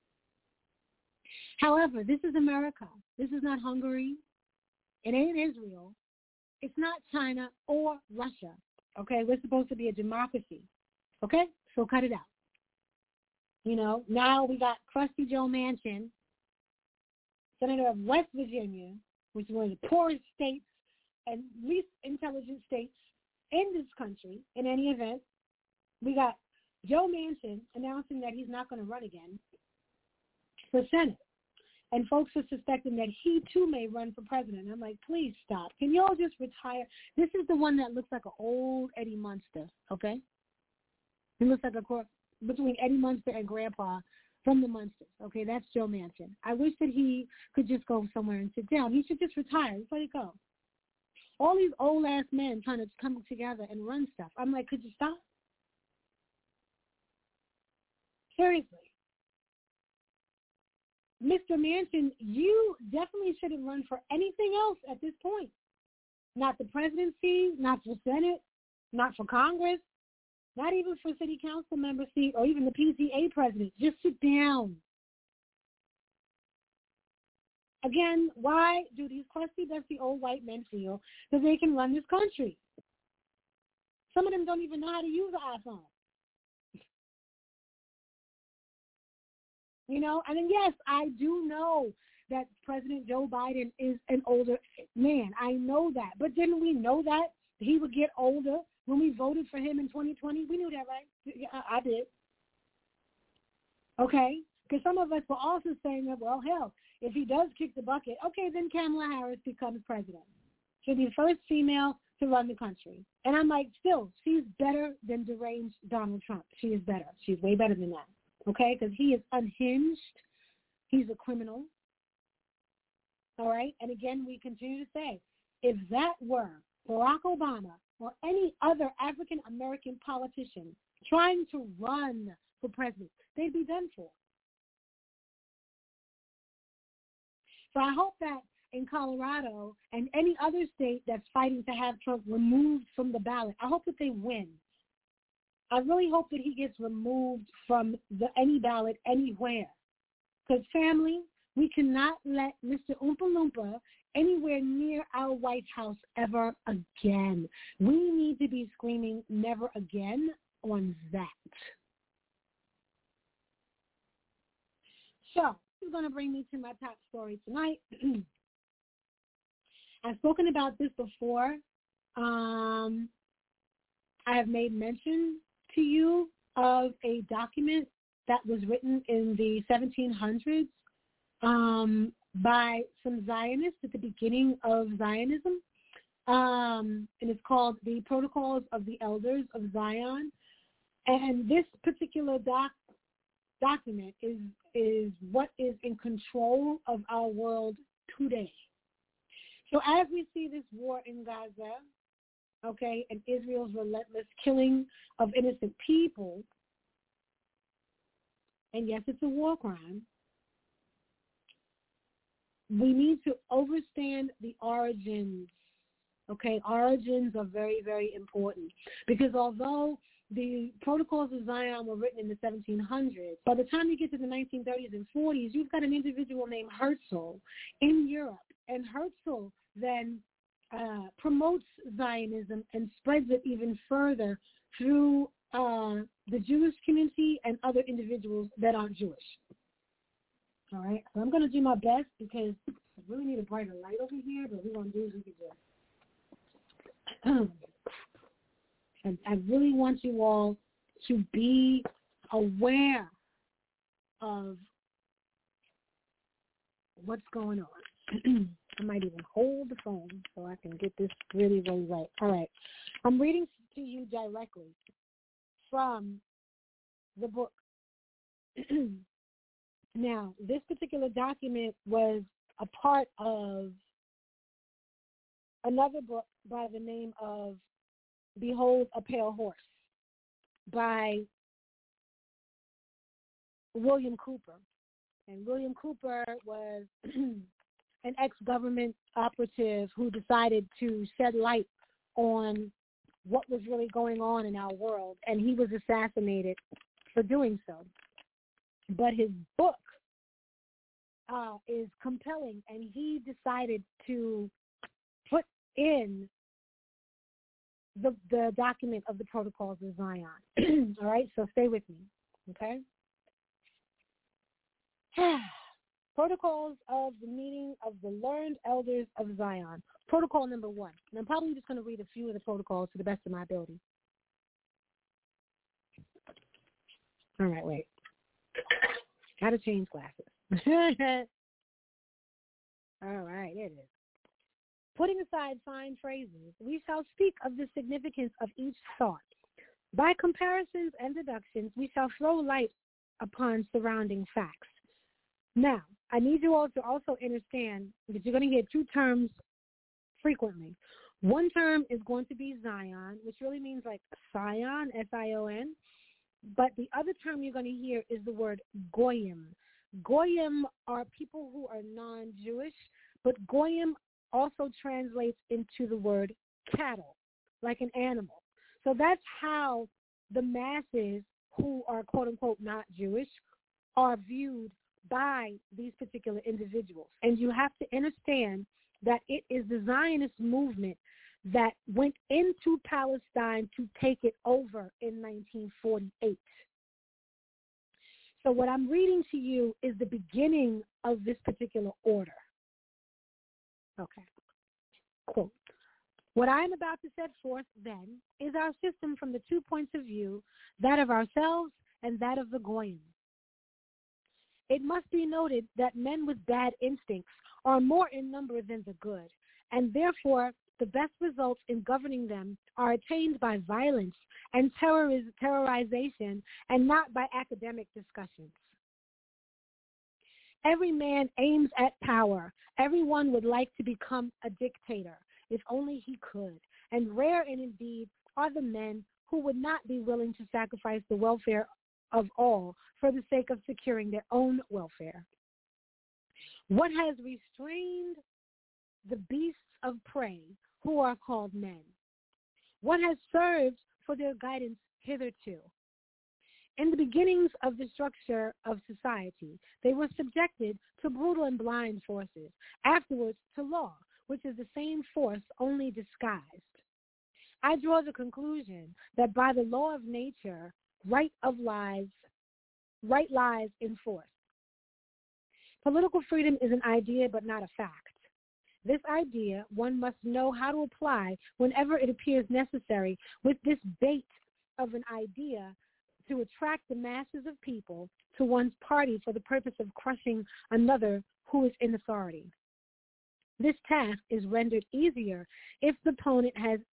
However, this is America. This is not Hungary. It ain't Israel. It's not China or Russia. Okay? We're supposed to be a democracy. Okay? So cut it out. You know, now we got Krusty Joe Manchin, Senator of West Virginia, which is one of the poorest states and least intelligent states in this country in any event. We got Joe Manchin announcing that he's not going to run again for Senate. And folks are suspecting that he, too, may run for president. I'm like, please stop. Can y'all just retire? This is the one that looks like an old Eddie Munster, okay? He looks like a cross between Eddie Munster and Grandpa from the Munsters, okay? That's Joe Manchin. I wish that he could just go somewhere and sit down. He should just retire. Just let it go. All these old-ass men trying to come together and run stuff. I'm like, could you stop? Seriously. Mr. Manchin, you definitely shouldn't run for anything else at this point. Not the presidency, not for Senate, not for Congress, not even for city council member seat or even the PTA president. Just sit down. Again, why do these crusty, dusty old white men feel that they can run this country? Some of them don't even know how to use an iPhone. You know, and then, yes, I do know that President Joe Biden is an older man. I know that. But didn't we know that he would get older when we voted for him in 2020? We knew that, right? I did. Okay? Because some of us were also saying that, well, hell, if he does kick the bucket, okay, then Kamala Harris becomes president. She'll be the first female to run the country. And I'm like, still, she's better than deranged Donald Trump. She is better. She's way better than that. Okay, because he is unhinged. He's a criminal. All right? And again, we continue to say, if that were Barack Obama or any other African-American politician trying to run for president, they'd be done for. So I hope that in Colorado and any other state that's fighting to have Trump removed from the ballot, I hope that they win. I really hope that he gets removed from any ballot anywhere. Because, family, we cannot let Mr. Oompa Loompa anywhere near our White House ever again. We need to be screaming never again on that. So, this is going to bring me to my top story tonight. I've spoken about this before. I have made mention to you of a document that was written in the 1700s by some Zionists at the beginning of Zionism. And it's called the Protocols of the Elders of Zion. And this particular document is what is in control of our world today. So as we see this war in Gaza, okay, and Israel's relentless killing of innocent people, and yes, it's a war crime, we need to understand the origins, okay? Origins are very, very important because although the Protocols of Zion were written in the 1700s, by the time you get to the 1930s and 40s, you've got an individual named Herzl in Europe, and Herzl then promotes Zionism and spreads it even further through the Jewish community and other individuals that aren't Jewish. All right, so I'm going to do my best because I really need a brighter light over here, but we're going to do as we can do. And I really want you all to be aware of what's going on. I might even hold the phone so I can get this really, really right. All right. I'm reading to you directly from the book Now, this particular document was a part of another book by the name of Behold a Pale Horse by William Cooper. And William Cooper was an ex-government operative who decided to shed light on what was really going on in our world, and he was assassinated for doing so. But his book is compelling, and he decided to put in the document of the Protocols of Zion. All right, so stay with me, okay? Protocols of the Meeting of the Learned Elders of Zion. Protocol number 1. And I'm probably just going to read a few of the protocols to the best of my ability. All right, wait. Got to change glasses. All right, it is. Putting aside fine phrases, we shall speak of the significance of each thought. By comparisons and deductions, we shall throw light upon surrounding facts. Now, I need you all to also understand that you're going to hear two terms frequently. One term is going to be Zion, which really means like Sion, S-I-O-N. But the other term you're going to hear is the word Goyim. Goyim are people who are non-Jewish, but Goyim also translates into the word cattle, like an animal. So that's how the masses who are quote-unquote not Jewish are viewed by these particular individuals. And you have to understand that it is the Zionist movement that went into Palestine to take it over in 1948. So what I'm reading to you is the beginning of this particular order. Okay. Quote. What I am about to set forth, then, is our system from the 2 points of view, that of ourselves and that of the Goyim. It must be noted that men with bad instincts are more in number than the good, and therefore the best results in governing them are attained by violence and terrorization and not by academic discussions. Every man aims at power. Everyone would like to become a dictator, if only he could. And rare and indeed are the men who would not be willing to sacrifice the welfare of all for the sake of securing their own welfare. What has restrained the beasts of prey who are called men? What has served for their guidance hitherto? In the beginnings of the structure of society, they were subjected to brutal and blind forces, afterwards to law, which is the same force only disguised. I draw the conclusion that by the law of nature, right lies in force. Political freedom is an idea but not a fact. This idea one must know how to apply whenever it appears necessary with this bait of an idea to attract the masses of people to one's party for the purpose of crushing another who is in authority. This task is rendered easier if the opponent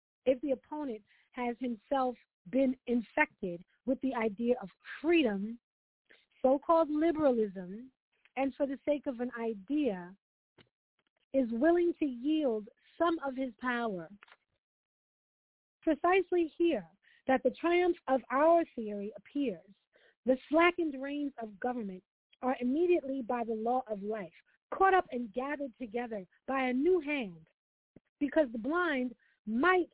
has himself been infected with the idea of freedom, so-called liberalism, and for the sake of an idea is willing to yield some of his power. Precisely here that the triumph of our theory appears. The slackened reins of government are immediately by the law of life caught up and gathered together by a new hand, because the blind might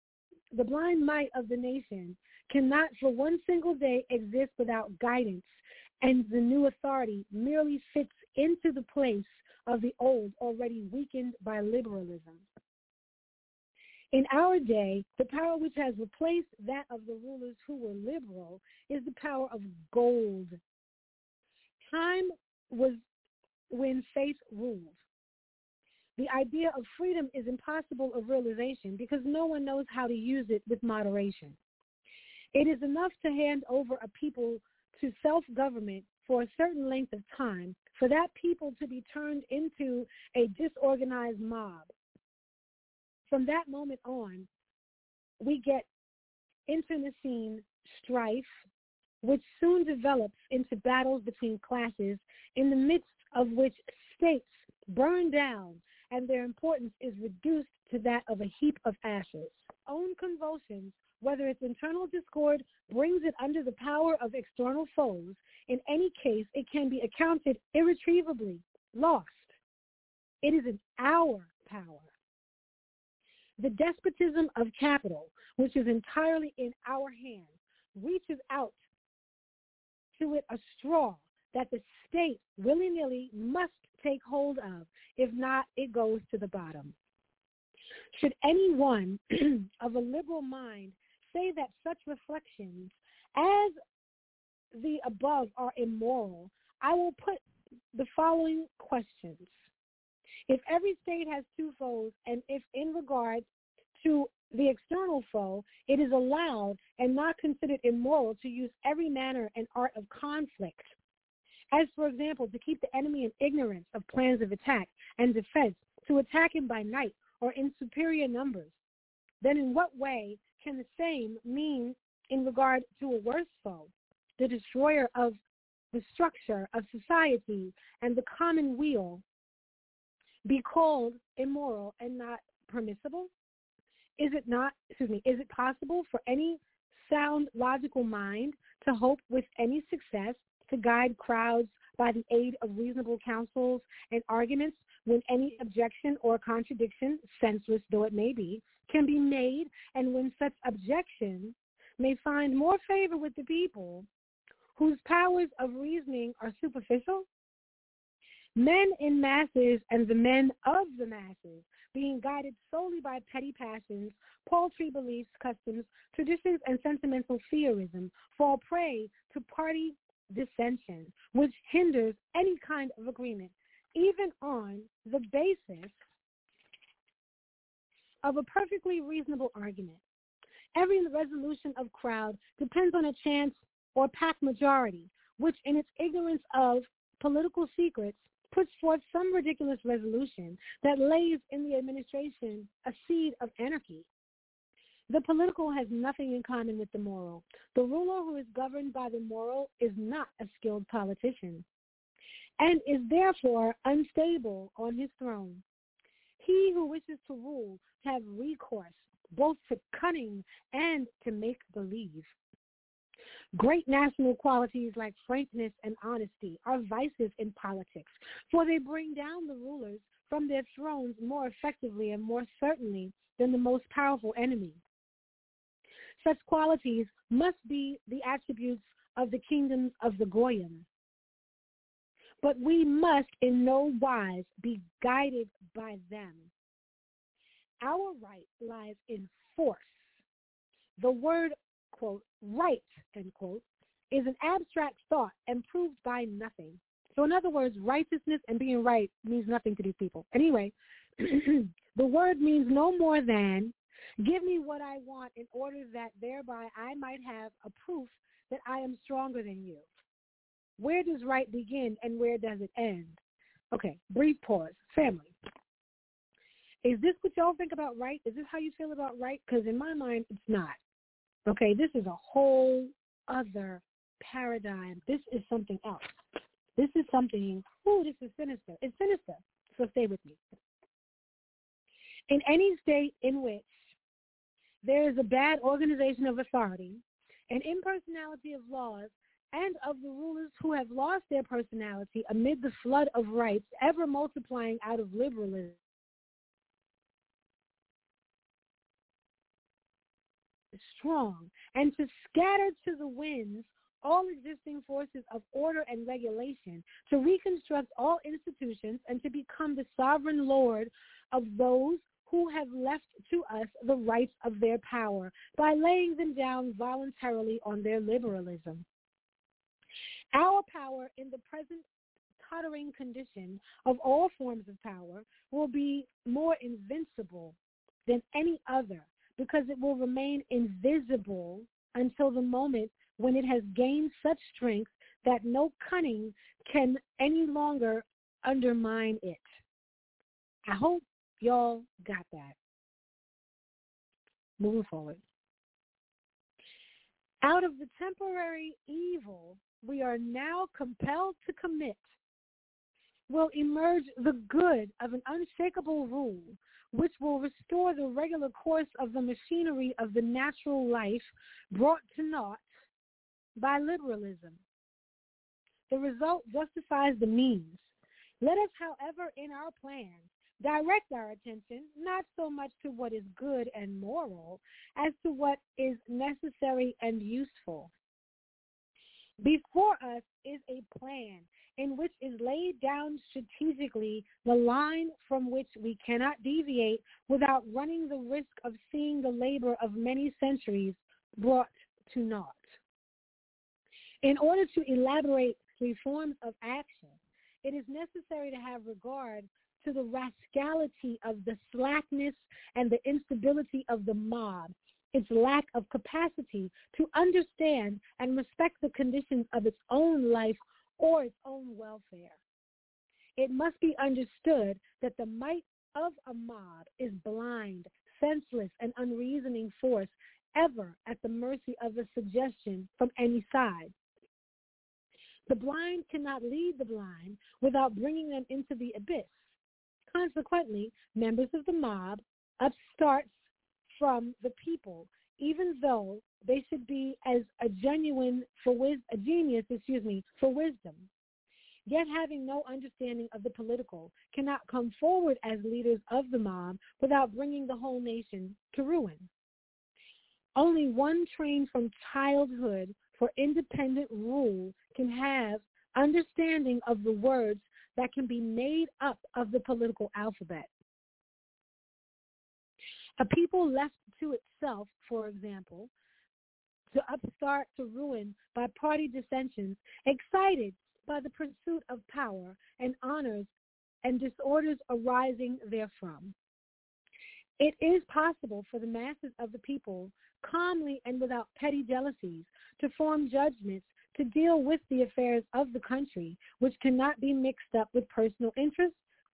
of the nation cannot for one single day exist without guidance, and the new authority merely fits into the place of the old already weakened by liberalism. In our day, the power which has replaced that of the rulers who were liberal is the power of gold. Time was when faith ruled. The idea of freedom is impossible of realization because no one knows how to use it with moderation. It is enough to hand over a people to self-government for a certain length of time for that people to be turned into a disorganized mob. From that moment on, we get internecine strife, which soon develops into battles between classes, in the midst of which states burn down and their importance is reduced to that of a heap of ashes. Own convulsions, whether its internal discord brings it under the power of external foes, in any case it can be accounted irretrievably lost. It is in our power. The despotism of capital, which is entirely in our hands, reaches out to it a straw that the state willy-nilly must take hold of. If not, it goes to the bottom. Should anyone of a liberal mind say that such reflections as the above are immoral, I will put the following questions. If every state has two foes, and if in regard to the external foe, it is allowed and not considered immoral to use every manner and art of conflict, as, for example, to keep the enemy in ignorance of plans of attack and defense, to attack him by night or in superior numbers, then in what way can the same mean in regard to a worse foe, the destroyer of the structure of society and the common weal, be called immoral and not permissible? Is it possible for any sound logical mind to hope with any success to guide crowds by the aid of reasonable counsels and arguments when any objection or contradiction, senseless though it may be, can be made, and when such objection may find more favor with the people whose powers of reasoning are superficial? Men in masses and the men of the masses, being guided solely by petty passions, paltry beliefs, customs, traditions, and sentimental theorism, fall prey to party dissension, which hinders any kind of agreement, even on the basis of a perfectly reasonable argument. Every resolution of crowd depends on a chance or pack majority, which in its ignorance of political secrets puts forth some ridiculous resolution that lays in the administration a seed of anarchy. The political has nothing in common with the moral. The ruler who is governed by the moral is not a skilled politician and is therefore unstable on his throne. He who wishes to rule have recourse both to cunning and to make believe. Great national qualities like frankness and honesty are vices in politics, for they bring down the rulers from their thrones more effectively and more certainly than the most powerful enemy. Such qualities must be the attributes of the kingdoms of the Goyim. But we must in no wise be guided by them. Our right lies in force. The word, quote, right, end quote, is an abstract thought and proved by nothing. So in other words, righteousness and being right means nothing to these people. Anyway, the word means no more than give me what I want in order that thereby I might have a proof that I am stronger than you. Where does right begin and where does it end? Okay, brief pause. Family, is this what y'all think about right? Is this how you feel about right? Because in my mind, it's not. Okay, this is a whole other paradigm. This is something else. This is something, this is sinister. It's sinister, so stay with me. In any state in which there is a bad organization of authority, an impersonality of laws, and of the rulers who have lost their personality amid the flood of rights ever multiplying out of liberalism, strong, and to scatter to the winds all existing forces of order and regulation, to reconstruct all institutions, and to become the sovereign lord of those who have left to us the rights of their power by laying them down voluntarily on their liberalism. Our power in the present tottering condition of all forms of power will be more invincible than any other, because it will remain invisible until the moment when it has gained such strength that no cunning can any longer undermine it. I hope y'all got that. Moving forward. Out of the temporary evil we are now compelled to commit will emerge the good of an unshakable rule which will restore the regular course of the machinery of the natural life brought to naught by liberalism. The result justifies the means. Let us, however, in our plans, direct our attention not so much to what is good and moral as to what is necessary and useful. Before us is a plan in which is laid down strategically the line from which we cannot deviate without running the risk of seeing the labor of many centuries brought to naught. In order to elaborate reforms of action, it is necessary to have regard to the rascality of the slackness and the instability of the mob, its lack of capacity to understand and respect the conditions of its own life or its own welfare. It must be understood that the might of a mob is blind, senseless, and unreasoning force, ever at the mercy of a suggestion from any side. The blind cannot lead the blind without bringing them into the abyss. Consequently, members of the mob upstarts from the people, even though they should be as a genius for wisdom, yet having no understanding of the political, cannot come forward as leaders of the mob without bringing the whole nation to ruin. Only one trained from childhood for independent rule can have understanding of the words that can be made up of the political alphabet. A people left to itself, for example, to upstart to ruin by party dissensions, excited by the pursuit of power and honors and disorders arising therefrom. It is possible for the masses of the people, calmly and without petty jealousies, to form judgments to deal with the affairs of the country, which cannot be mixed up with personal interests.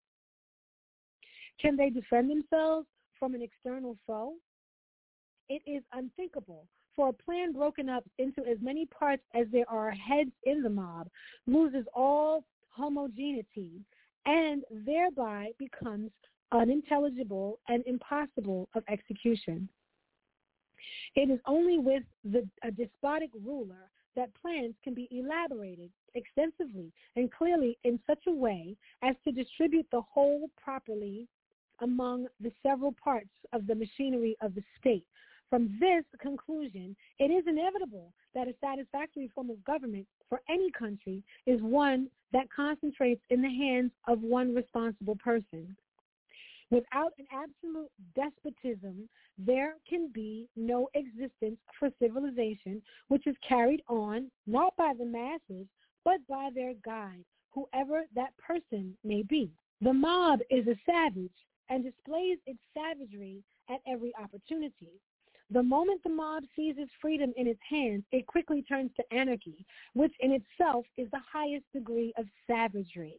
Can they defend themselves from an external foe? It is unthinkable, for a plan broken up into as many parts as there are heads in the mob loses all homogeneity and thereby becomes unintelligible and impossible of execution. It is only with a despotic ruler that plans can be elaborated extensively and clearly in such a way as to distribute the whole properly among the several parts of the machinery of the state. From this conclusion, it is inevitable that a satisfactory form of government for any country is one that concentrates in the hands of one responsible person. Without an absolute despotism, there can be no existence for civilization, which is carried on not by the masses, but by their guide, whoever that person may be. The mob is a savage and displays its savagery at every opportunity. The moment the mob seizes freedom in its hands, it quickly turns to anarchy, which in itself is the highest degree of savagery.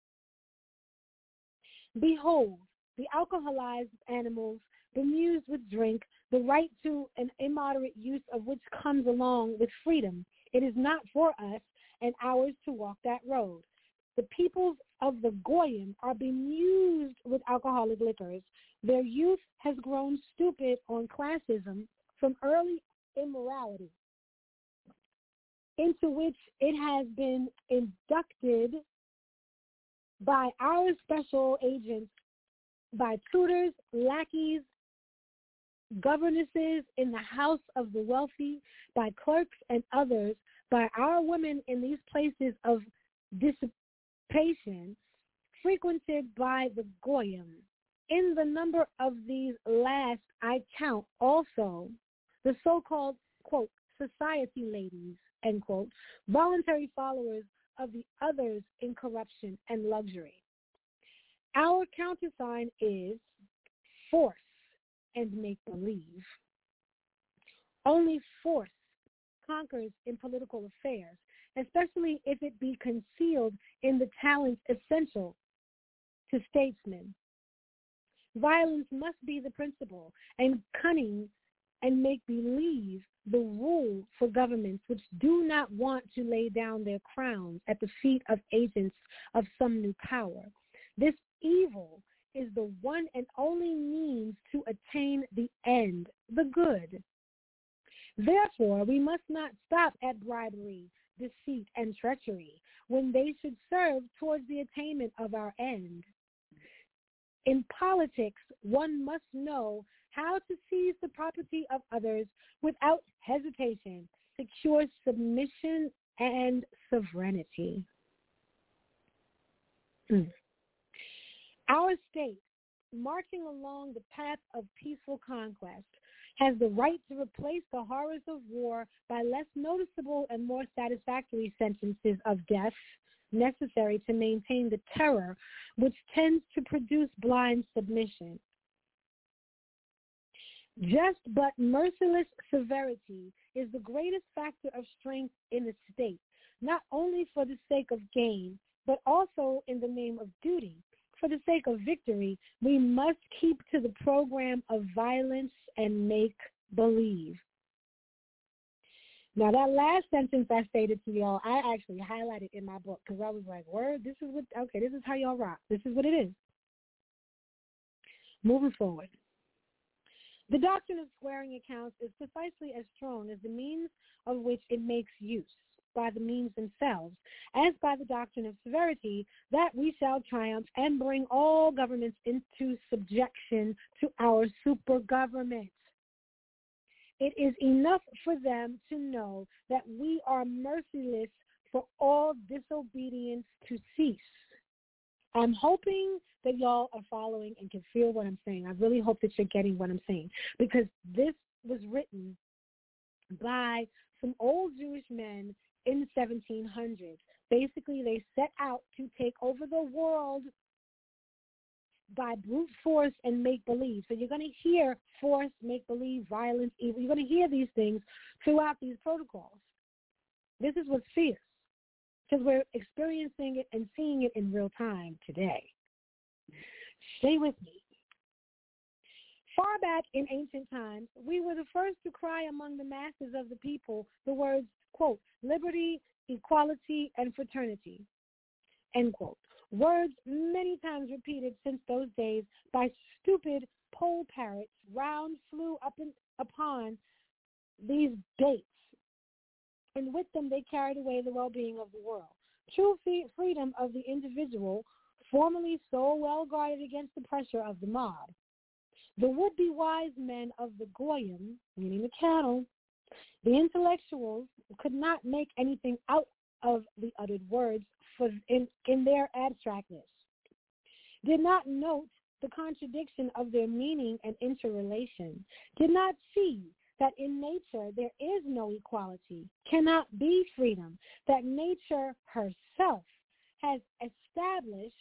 Behold, the alcoholized animals, bemused with drink, the right to an immoderate use of which comes along with freedom. It is not for us and ours to walk that road. The peoples of the Goyim are bemused with alcoholic liquors. Their youth has grown stupid on classism from early immorality, into which it has been inducted by our special agents, by tutors, lackeys, governesses in the house of the wealthy, by clerks and others, by our women in these places of dissipation, frequented by the Goyim. In the number of these last, I count also the so-called, quote, society ladies, end quote, voluntary followers of the others in corruption and luxury. Our countersign is force and make-believe. Only force conquers in political affairs, especially if it be concealed in the talents essential to statesmen. Violence must be the principle, and cunning and make-believe the rule for governments which do not want to lay down their crowns at the feet of agents of some new power. This evil is the one and only means to attain the end, the good. Therefore, we must not stop at bribery, deceit, and treachery when they should serve towards the attainment of our end. In politics, one must know how to seize the property of others without hesitation, secure submission and sovereignty. Our state, marching along the path of peaceful conquest, has the right to replace the horrors of war by less noticeable and more satisfactory sentences of death necessary to maintain the terror which tends to produce blind submission. Just but merciless severity is the greatest factor of strength in the state, not only for the sake of gain, but also in the name of duty. For the sake of victory, we must keep to the program of violence and make believe. Now, that last sentence I stated to y'all, I actually highlighted in my book because I was like, word, this is how y'all rock. This is what it is. Moving forward. The doctrine of squaring accounts is precisely as strong as the means of which it makes use by the means themselves, as by the doctrine of severity, that we shall triumph and bring all governments into subjection to our super government. It is enough for them to know that we are merciless for all disobedience to cease. I'm hoping that y'all are following and can feel what I'm saying. I really hope that you're getting what I'm saying, because this was written by some old Jewish men in the 1700s. Basically, they set out to take over the world by brute force and make-believe. So you're going to hear force, make-believe, violence, evil. You're going to hear these things throughout these protocols. This is what's fierce, because we're experiencing it and seeing it in real time today. Stay with me. Far back in ancient times, we were the first to cry among the masses of the people the words, quote, liberty, equality, and fraternity, end quote. Words many times repeated since those days by stupid poll parrots round flew up upon these gates, and with them they carried away the well-being of the world. True freedom of the individual, formerly so well guarded against the pressure of the mob. The would-be wise men of the Goyim, meaning the cattle, the intellectuals, could not make anything out of the uttered words in their abstractness, did not note the contradiction of their meaning and interrelation, did not see that in nature there is no equality, cannot be freedom, that nature herself has established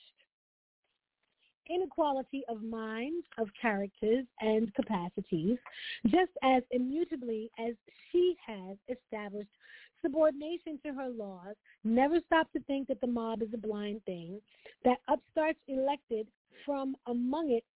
inequality of minds, of characters, and capacities, just as immutably as she has established subordination to her laws, never stop to think that the mob is a blind thing, that upstarts elected from among it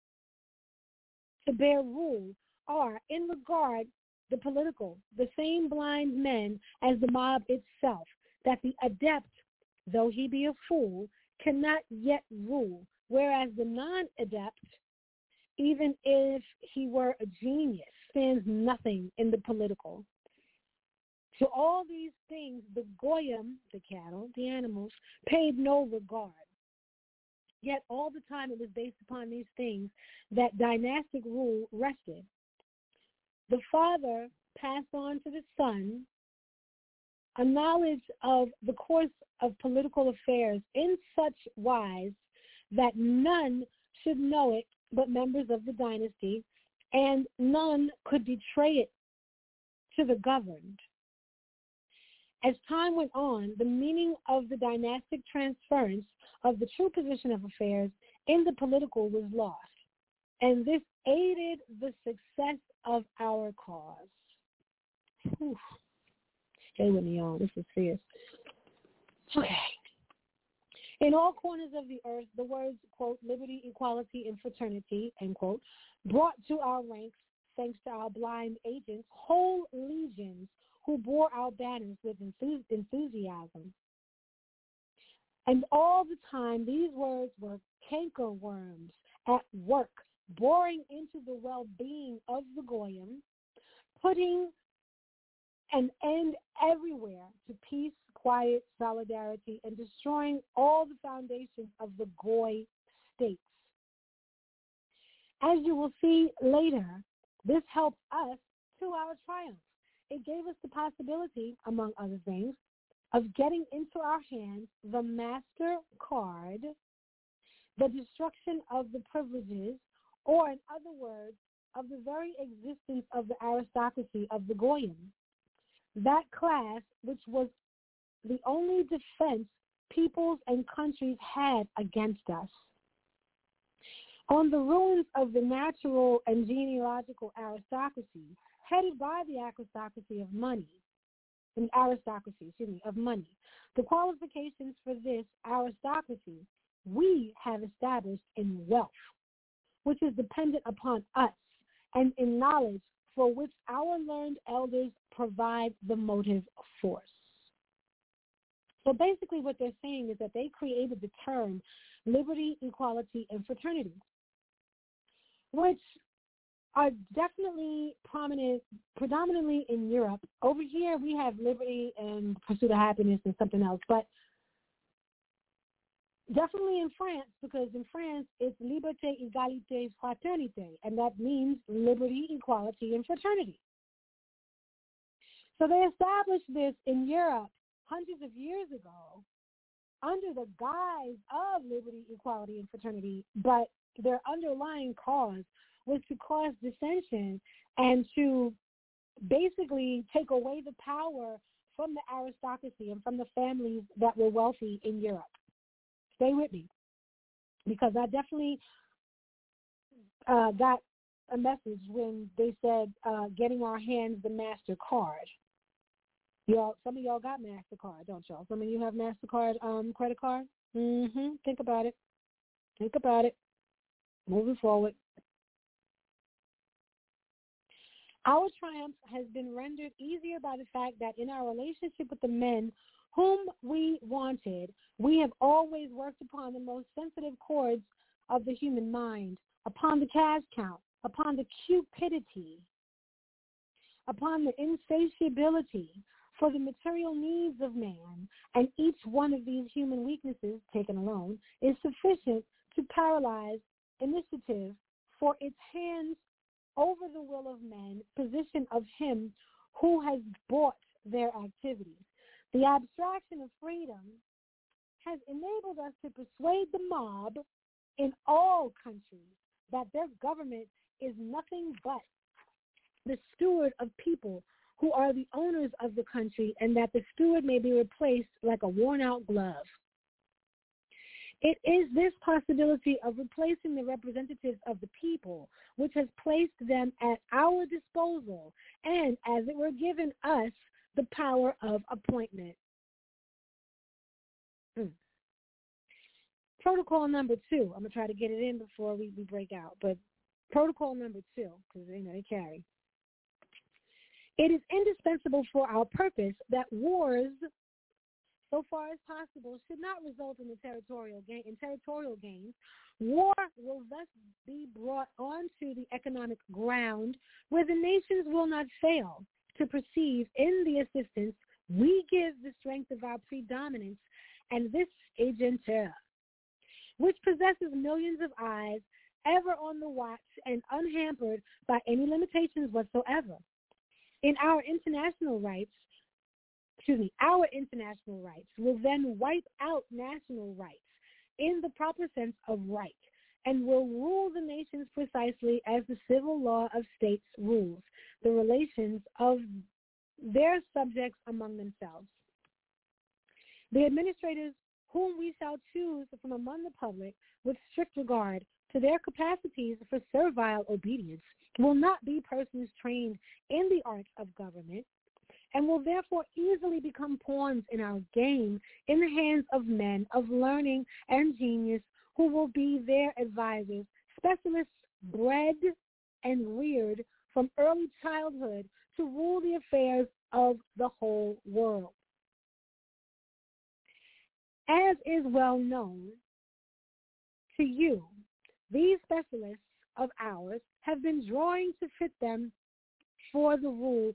to bear rule are, in regard the political, the same blind men as the mob itself, that the adept, though he be a fool, cannot yet rule, whereas the non-adept, even if he were a genius, stands nothing in the political. To all these things, the Goyim, the cattle, the animals, paid no regard. Yet all the time it was based upon these things that dynastic rule rested. The father passed on to the son a knowledge of the course of political affairs in such wise that none should know it but members of the dynasty, and none could betray it to the governed. As time went on, the meaning of the dynastic transference of the true position of affairs in the political was lost, and this aided the success of our cause. Whew. Stay with me, y'all. This is fierce. Okay. In all corners of the earth, the words, quote, liberty, equality, and fraternity, end quote, brought to our ranks thanks to our blind agents, whole legions who bore our banners with enthusiasm. And all the time, these words were cankerworms at work, boring into the well-being of the Goyim, putting an end everywhere to peace, quiet, solidarity, and destroying all the foundations of the Goy states. As you will see later, this helped us to our triumph. It gave us the possibility, among other things, of getting into our hands the master card, the destruction of the privileges, or in other words, of the very existence of the aristocracy of the Goyim, that class which was the only defense peoples and countries had against us. On the ruins of the natural and genealogical aristocracy, headed by the aristocracy of money, the qualifications for this aristocracy we have established in wealth, which is dependent upon us, and in knowledge for which our learned elders provide the motive force. So basically what they're saying is that they created the term liberty, equality, and fraternity, which are definitely prominent predominantly in Europe. Over here we have liberty and pursuit of happiness and something else, but definitely in France, because in France it's liberté, égalité, fraternité, and that means liberty, equality, and fraternity. So they established this in Europe hundreds of years ago under the guise of liberty, equality, and fraternity, but their underlying cause was to cause dissension and to basically take away the power from the aristocracy and from the families that were wealthy in Europe. Stay with me, because I definitely got a message when they said getting our hands the MasterCard. Y'all, some of y'all got MasterCard, don't y'all? Some of you have MasterCard credit card? Think about it. Think about it. Moving forward. Our triumph has been rendered easier by the fact that in our relationship with the men whom we wanted, we have always worked upon the most sensitive chords of the human mind, upon the cash count, upon the cupidity, upon the insatiability for the material needs of man, and each one of these human weaknesses, taken alone, is sufficient to paralyze initiative for its hands over the will of men, position of him who has bought their activities. The abstraction of freedom has enabled us to persuade the mob in all countries that their government is nothing but the steward of people who are the owners of the country, and that the steward may be replaced like a worn-out glove. It is this possibility of replacing the representatives of the people which has placed them at our disposal and, as it were, given us the power of appointment. Protocol number 2. I'm going to try to get it in before we break out, but protocol number 2, because they carry. It is indispensable for our purpose that wars, so far as possible, should not result in territorial gains. War will thus be brought onto the economic ground where the nations will not fail to perceive in the assistance we give the strength of our predominance and this agentera, which possesses millions of eyes ever on the watch and unhampered by any limitations whatsoever. In our international rights will then wipe out national rights in the proper sense of right, and will rule the nations precisely as the civil law of states rules the relations of their subjects among themselves. The administrators whom we shall choose from among the public with strict regard to their capacities for servile obedience will not be persons trained in the art of government, and will therefore easily become pawns in our game in the hands of men of learning and genius who will be their advisors, specialists bred and reared from early childhood to rule the affairs of the whole world. As is well known to you, these specialists of ours have been drawing to fit them the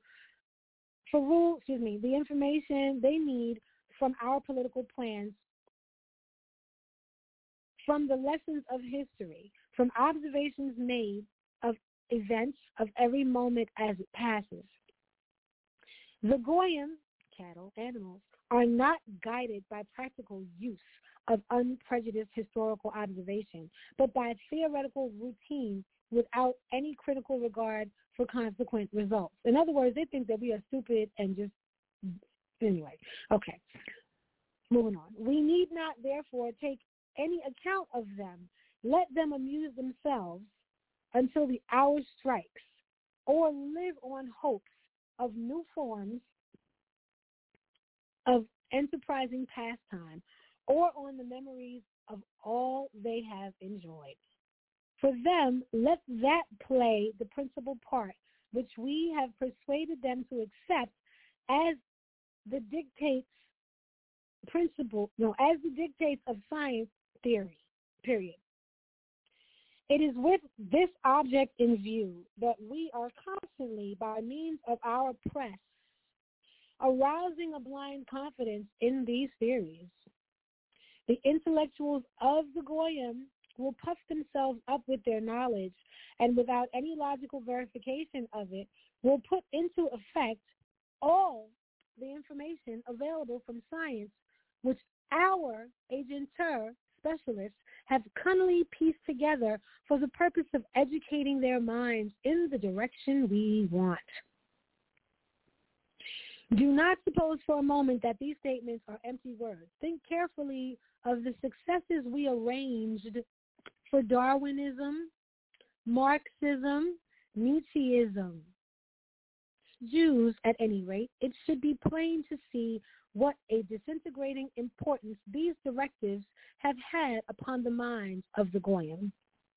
information they need from our political plans, from the lessons of history, from observations made of events of every moment as it passes. The Goyim, cattle, animals, are not guided by practical use of unprejudiced historical observation, but by theoretical routine without any critical regard for consequent results. In other words, they think that we are stupid and just, anyway. Okay, moving on. We need not, therefore, take any account of them. Let them amuse themselves until the hour strikes, or live on hopes of new forms of enterprising pastime, or on the memories of all they have enjoyed. For them, let that play the principal part which we have persuaded them to accept as the dictates of science theory, period. It is with this object in view that we are constantly, by means of our press, arousing a blind confidence in these theories. The intellectuals of the Goyim will puff themselves up with their knowledge, and without any logical verification of it, will put into effect all the information available from science, which our agenteur specialists have cunningly pieced together for the purpose of educating their minds in the direction we want. Do not suppose for a moment that these statements are empty words. Think carefully of the successes we arranged for Darwinism, Marxism, Nietzscheism. Jews, at any rate, it should be plain to see what a disintegrating importance these directives have had upon the minds of the Goyim.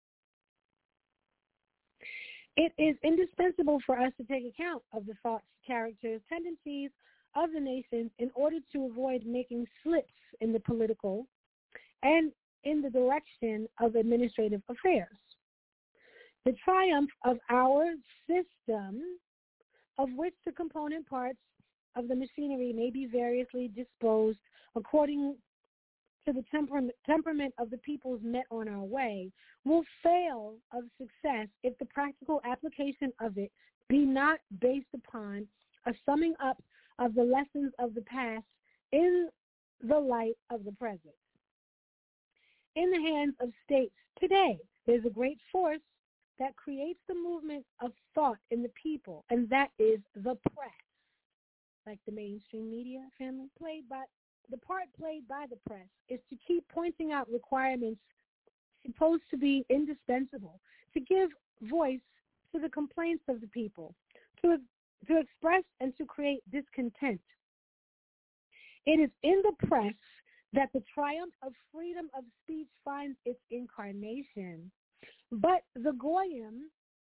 It is indispensable for us to take account of the thoughts, characters, tendencies of the nations in order to avoid making slips in the political and in the direction of administrative affairs. The triumph of our system, of which the component parts of the machinery may be variously disposed according to the temperament of the peoples met on our way, will fail of success if the practical application of it be not based upon a summing up of the lessons of the past in the light of the present. In the hands of states today, there's a great force that creates the movement of thought in the people, and that is the press. Like the mainstream media family, the part played by the press is to keep pointing out requirements supposed to be indispensable, to give voice to the complaints of the people, to express and to create discontent. It is in the press that the triumph of freedom of speech finds its incarnation. But the Goyim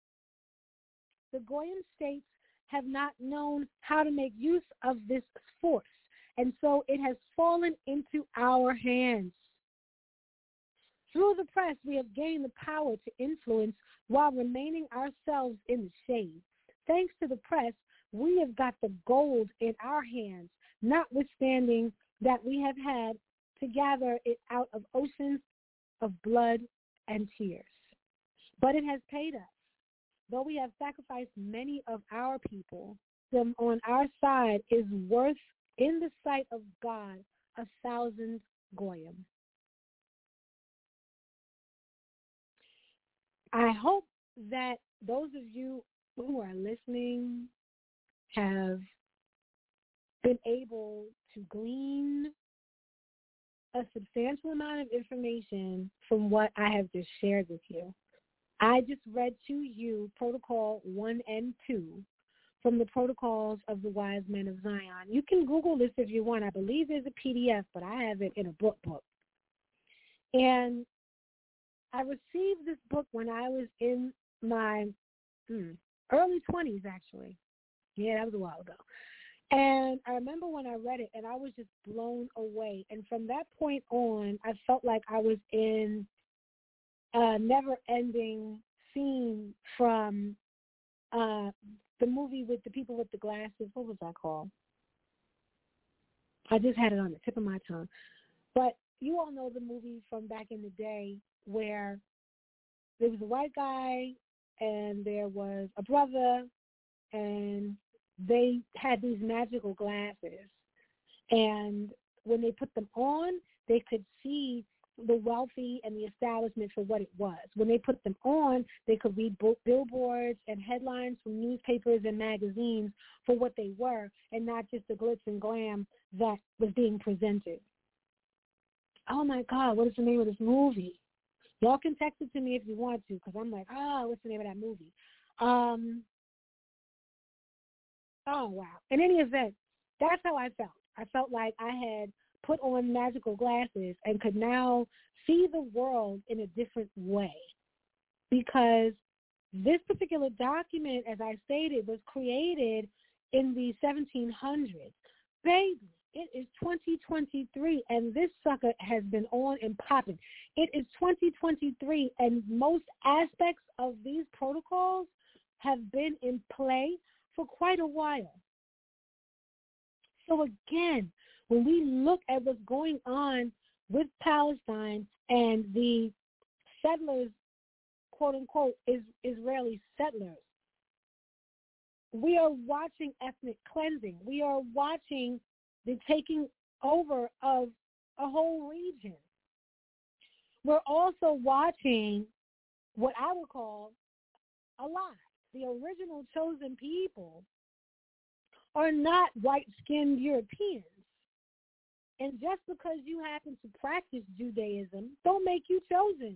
states have not known how to make use of this force, and so it has fallen into our hands. Through the press, we have gained the power to influence while remaining ourselves in the shade. Thanks to the press, we have got the gold in our hands, notwithstanding that we have had to gather it out of oceans of blood and tears. But it has paid us. Though we have sacrificed many of our people, them on our side is worth, in the sight of God, 1,000 Goyim. I hope that those of you who are listening have been able to glean a substantial amount of information from what I have just shared with you. I just read to you Protocol 1 and 2 from the Protocols of the Wise Men of Zion. You can Google this if you want. I believe there's a PDF, but I have it in a book. And I received this book when I was in my early 20s, actually. Yeah, that was a while ago. And I remember when I read it, and I was just blown away. And from that point on, I felt like I was in a never-ending scene from the movie with the people with the glasses. What was that called? I just had it on the tip of my tongue. But you all know the movie from back in the day where there was a white guy and there was a brother, and they had these magical glasses. And when they put them on, they could see the wealthy and the establishment for what it was. When they put them on, they could read billboards and headlines from newspapers and magazines for what they were, and not just the glitz and glam that was being presented. Oh, my God, what is the name of this movie? Y'all can text it to me if you want to, because I'm like, what's the name of that movie? Oh, wow. In any event, that's how I felt. I felt like I had put on magical glasses and could now see the world in a different way, because this particular document, as I stated, was created in the 1700s. Baby, it is 2023, and this sucker has been on and popping. It is 2023, and most aspects of these protocols have been in play for quite a while. So again, when we look at what's going on with Palestine and the settlers, quote unquote, Israeli settlers, we are watching ethnic cleansing. We are watching the taking over of a whole region. We're also watching what I would call a lie. The original chosen people are not white-skinned Europeans. And just because you happen to practice Judaism don't make you chosen.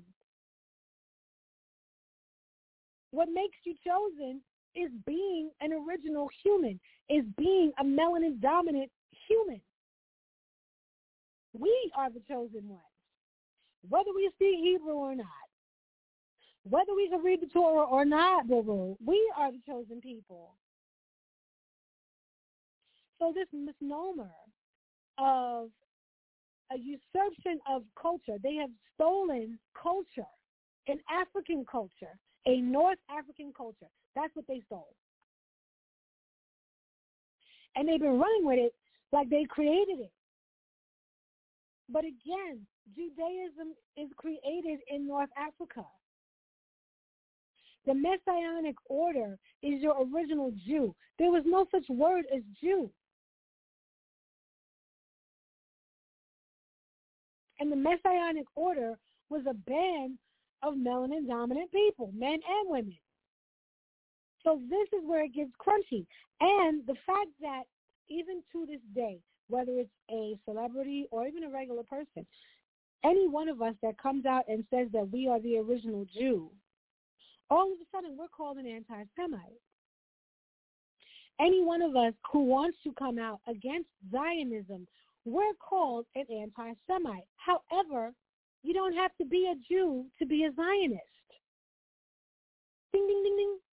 What makes you chosen is being an original human, is being a melanin-dominant human. We are the chosen ones, whether we speak Hebrew or not, whether we can read the Torah or not, boo-boo, we are the chosen people. So this misnomer of a usurpation of culture, they have stolen culture, an African culture, a North African culture. That's what they stole. And they've been running with it like they created it. But again, Judaism is created in North Africa. The Messianic order is your original Jew. There was no such word as Jew. And the Messianic order was a band of melanin-dominant people, men and women. So this is where it gets crunchy. And the fact that even to this day, whether it's a celebrity or even a regular person, any one of us that comes out and says that we are the original Jew, all of a sudden we're called an anti-Semite. Any one of us who wants to come out against Zionism, we're called an anti-Semite. However, you don't have to be a Jew to be a Zionist. Ding, ding, ding, ding.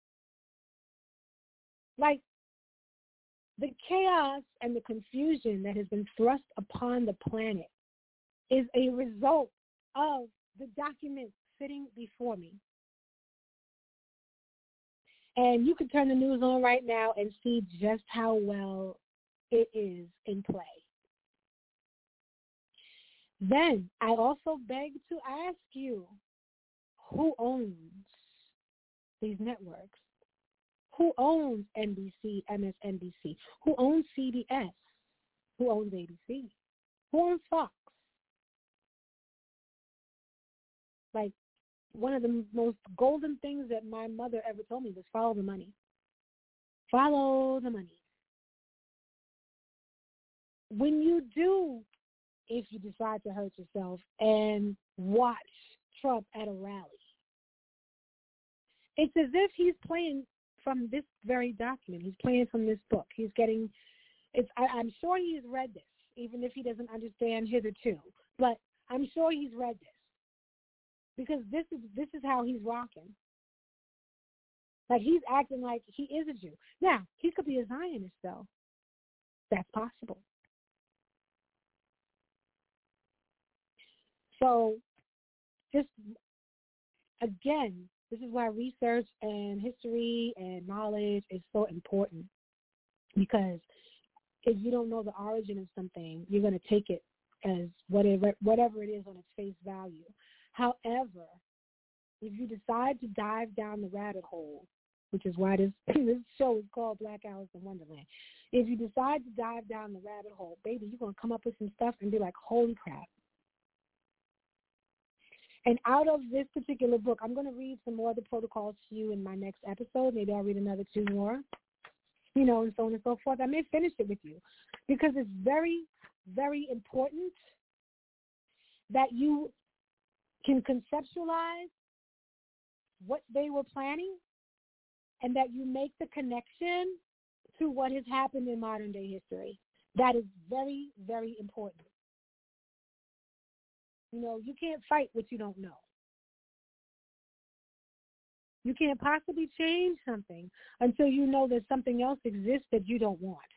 Like, the chaos and the confusion that has been thrust upon the planet is a result of the document sitting before me. And you can turn the news on right now and see just how well it is in play. Then I also beg to ask you, who owns these networks? Who owns NBC, MSNBC? Who owns CBS? Who owns ABC? Who owns Fox? Like, one of the most golden things that my mother ever told me was follow the money. Follow the money. When you do, if you decide to hurt yourself and watch Trump at a rally, it's as if he's playing from this very document. He's playing from this book. He's getting, I'm sure he's read this, even if he doesn't understand hitherto. But I'm sure he's read this, because this is how he's rocking. Like, he's acting like he is a Jew. Now, he could be a Zionist, though. That's possible. So, just, again, this is why research and history and knowledge is so important. Because if you don't know the origin of something, you're going to take it as whatever it is on its face value. However, if you decide to dive down the rabbit hole, which is why this show is called Black Alice in Wonderland, if you decide to dive down the rabbit hole, baby, you're going to come up with some stuff and be like, holy crap. And out of this particular book, I'm going to read some more of the protocols to you in my next episode. Maybe I'll read another 2 more, and so on and so forth. I may finish it with you because it's very, very important that you can conceptualize what they were planning and that you make the connection to what has happened in modern day history. That is very, very important. You can't fight what you don't know. You can't possibly change something until you know that something else exists that you don't want.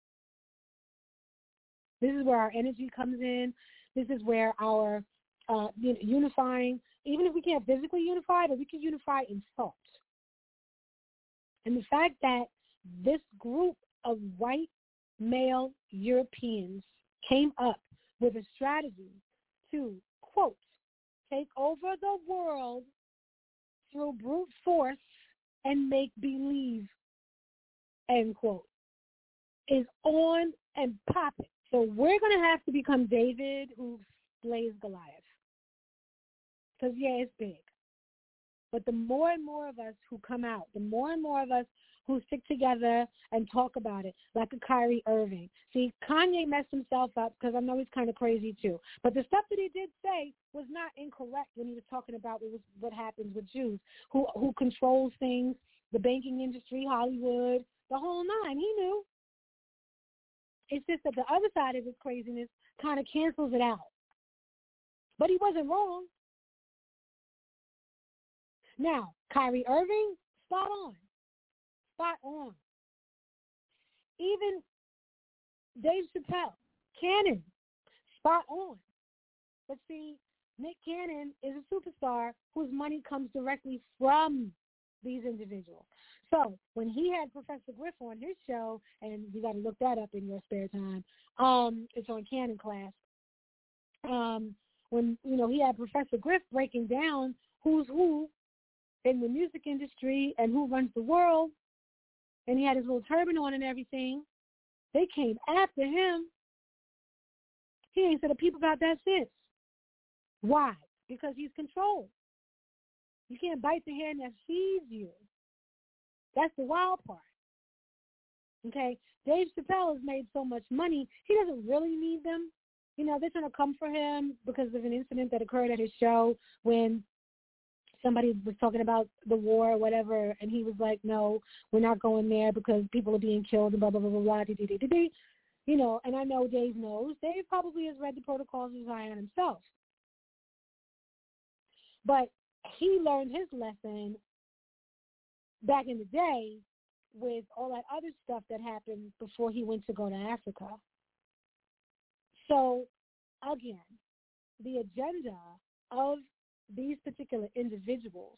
This is where our energy comes in. This is where our unifying, even if we can't physically unify, but we can unify in thought. And the fact that this group of white male Europeans came up with a strategy to, quote, take over the world through brute force and make believe, end quote, is on and popping. So we're going to have to become David who slays Goliath. Because, yeah, it's big. But the more and more of us who come out, the more and more of us who stick together and talk about it, like a Kyrie Irving. See, Kanye messed himself up because I know he's kind of crazy too. But the stuff that he did say was not incorrect when he was talking about what happens with Jews, who controls things, the banking industry, Hollywood, the whole nine. He knew. It's just that the other side of his craziness kind of cancels it out. But he wasn't wrong. Now, Kyrie Irving, spot on. Spot on. Even Dave Chappelle, Cannon, spot on. But see, Nick Cannon is a superstar whose money comes directly from these individuals. So when he had Professor Griff on his show, and you got to look that up in your spare time, it's on Cannon Class. When he had Professor Griff breaking down who's who in the music industry and who runs the world, and he had his little turban on and everything, they came after him. He ain't said a peep about that since. Why? Because he's controlled. You can't bite the hand that feeds you. That's the wild part. Okay? Dave Chappelle has made so much money, he doesn't really need them. They're going to come for him because of an incident that occurred at his show when somebody was talking about the war or whatever, and he was like, no, we're not going there because people are being killed and blah, blah, blah, blah, blah, and I know Dave knows. Dave probably has read the Protocols of Zion himself. But he learned his lesson back in the day with all that other stuff that happened before he went to go to Africa. So, again, the agenda of these particular individuals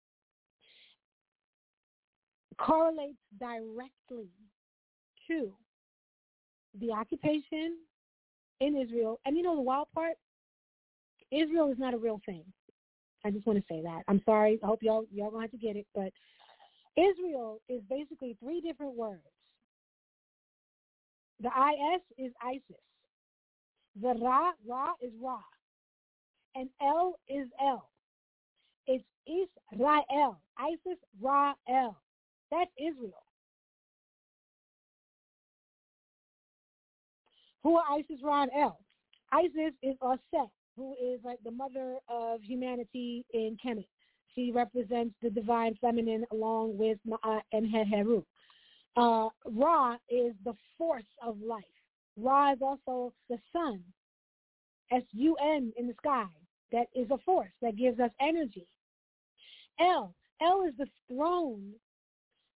correlates directly to the occupation in Israel. And the wild part, Israel is not a real thing. I just want to say that. I'm sorry. I hope y'all gonna have to get it. But Israel is basically 3 different words. The IS is ISIS. The Ra is Ra. And L is L. It's Israel. ISIS, Ra-El. That's Israel. Who are ISIS, Ra, and El? ISIS is Aset, who is like the mother of humanity in Kemet. She represents the divine feminine along with Ma'at and Heru. Ra is the force of life. Ra is also the sun, S-U-N in the sky. That is a force that gives us energy. El is the throne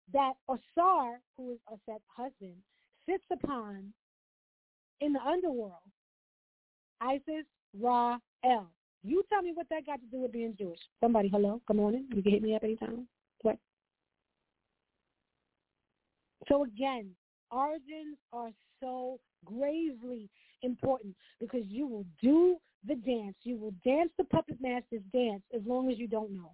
that Osar, who is Oset's husband, sits upon in the underworld. Isis, Ra, El. You tell me what that got to do with being Jewish. Somebody, hello, good morning. You can hit me up anytime. What? So again, origins are so gravely important because you will do the dance. You will dance the puppet master's dance as long as you don't know.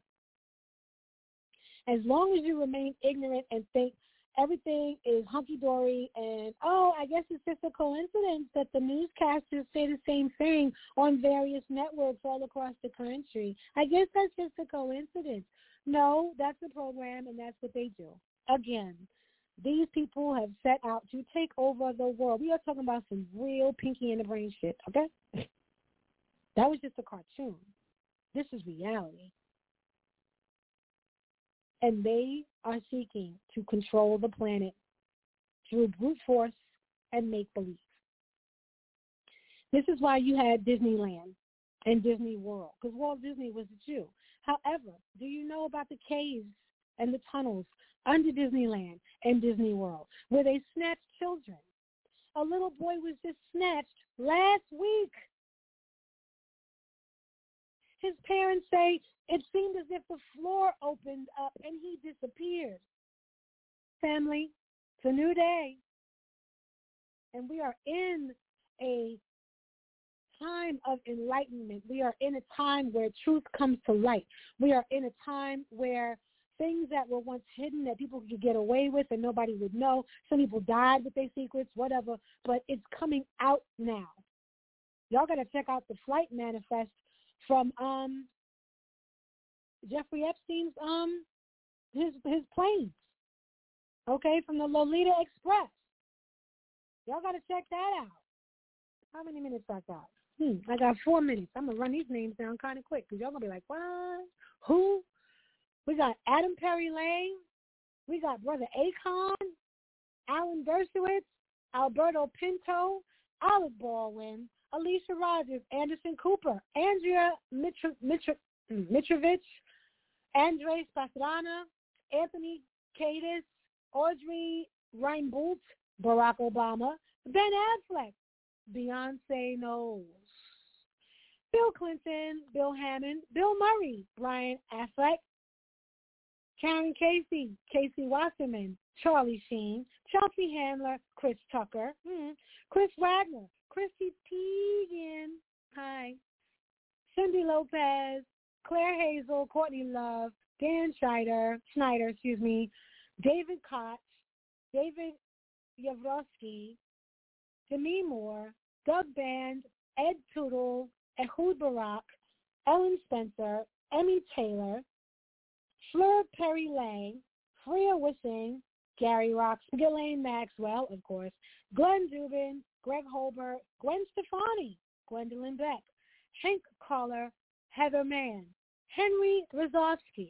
As long as you remain ignorant and think everything is hunky-dory and, I guess it's just a coincidence that the newscasters say the same thing on various networks all across the country. I guess that's just a coincidence. No, that's the program, and that's what they do. Again, these people have set out to take over the world. We are talking about some real pinky in the brain shit, okay? That was just a cartoon. This is reality. And they are seeking to control the planet through brute force and make-believe. This is why you had Disneyland and Disney World, because Walt Disney was a Jew. However, do you know about the caves and the tunnels under Disneyland and Disney World where they snatched children? A little boy was just snatched last week. His parents say it seemed as if the floor opened up and he disappeared. Family, it's a new day. And we are in a time of enlightenment. We are in a time where truth comes to light. We are in a time where things that were once hidden that people could get away with and nobody would know. Some people died with their secrets, whatever, but it's coming out now. Y'all got to check out the flight manifest from Jeffrey Epstein's his planes, okay, from the Lolita Express. Y'all got to check that out. How many minutes I got? I got 4 minutes. I'm going to run these names down kind of quick because y'all going to be like, what? Who? We got Adam Perry Lane. We got Brother Akon, Alan Dershowitz, Alberto Pinto, Alec Baldwin, Alicia Rogers, Anderson Cooper, Andrea Mitrovich, Andres Pastrana, Anthony Kiedis, Audrey Reinbold, Barack Obama, Ben Affleck, Beyonce Knowles, Bill Clinton, Bill Hammond, Bill Murray, Brian Affleck, Karen Casey, Casey Wasserman, Charlie Sheen, Chelsea Handler, Chris Tucker, Chris Wagner, Chrissy Teigen, hi, Cindy Lopez, Claire Hazel, Courtney Love, Dan Schneider, David Koch, David Yavrosky, Demi Moore, Doug Band, Ed Tootle, Ehud Barak, Ellen Spencer, Emmy Taylor, Fleur Perry Lang, Freya Wissing, Gary Rocks, Ghislaine Maxwell, of course, Glenn Dubin, Greg Holbert, Gwen Stefani, Gwendolyn Beck, Hank Collar, Heather Mann, Henry Rozovsky,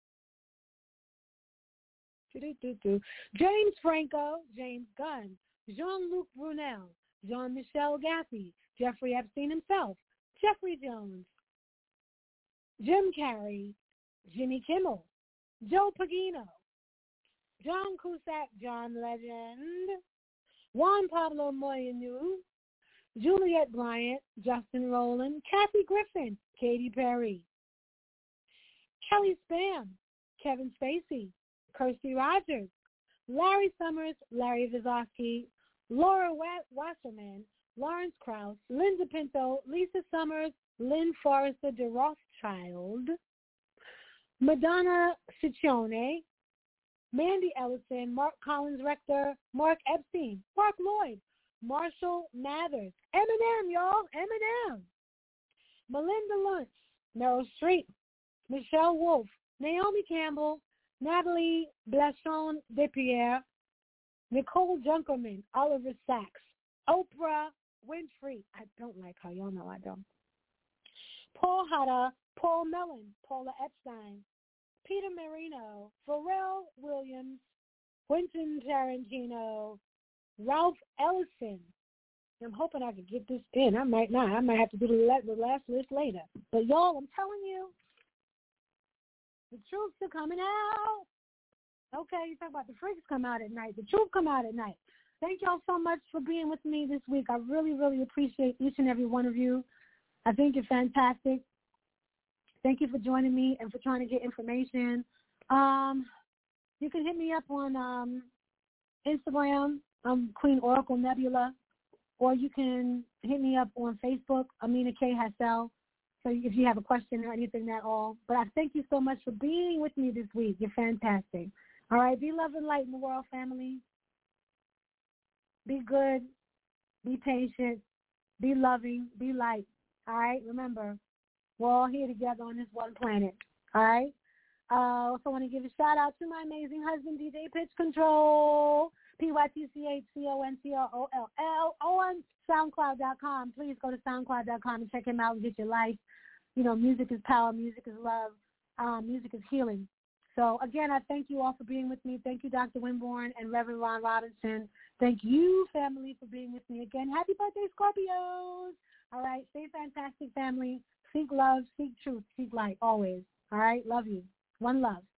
James Franco, James Gunn, Jean-Luc Brunel, Jean-Michel Gaffey, Jeffrey Epstein himself, Jeffrey Jones, Jim Carrey, Jimmy Kimmel, Joe Pagino, John Cusack, John Legend, Juan Pablo Moyanu, Juliette Bryant, Justin Rowland, Kathy Griffin, Katy Perry, Kelly Spam, Kevin Spacey, Kirsty Rogers, Larry Summers, Larry Vizosky, Laura Wasserman, Lawrence Krauss, Linda Pinto, Lisa Summers, Lynn Forrester de Rothschild, Madonna Ciccione, Mandy Ellison, Mark Collins Rector, Mark Epstein, Mark Lloyd, Marshall Mathers, Eminem, y'all, Eminem, Melinda Luntz, Meryl Streep, Michelle Wolf, Naomi Campbell, Natalie Blachon Despierre, Nicole Junkerman, Oliver Sacks, Oprah Winfrey. I don't like her. Y'all know I don't. Paul Hatta, Paul Mellon, Paula Epstein, Peter Marino, Pharrell Williams, Quentin Tarantino, Ralph Ellison. I'm hoping I can get this in. I might not. I might have to do the last list later. But y'all, I'm telling you, the truths are coming out. Okay, you talk about the freaks come out at night. The truth come out at night. Thank y'all so much for being with me this week. I really, really appreciate each and every one of you. I think you're fantastic. Thank you for joining me and for trying to get information. You can hit me up on Instagram, Queen Oracle Nebula, or you can hit me up on Facebook, Amina K. Hassel. So if you have a question or anything at all. But I thank you so much for being with me this week. You're fantastic. All right, be love and light in the world, family. Be good. Be patient. Be loving. Be light. All right, remember, we're all here together on this one planet. All right? I also want to give a shout-out to my amazing husband, DJ Pitch Control, PYTCHCONTROLL, on SoundCloud.com. Please go to SoundCloud.com and check him out and get your life. You know, music is power. Music is love. Music is healing. So, again, I thank you all for being with me. Thank you, Dr. Winborn and Reverend Ron Robinson. Thank you, family, for being with me again. Happy birthday, Scorpios. All right, stay fantastic, family. Seek love, seek truth, seek light, always. All right, love you. One love.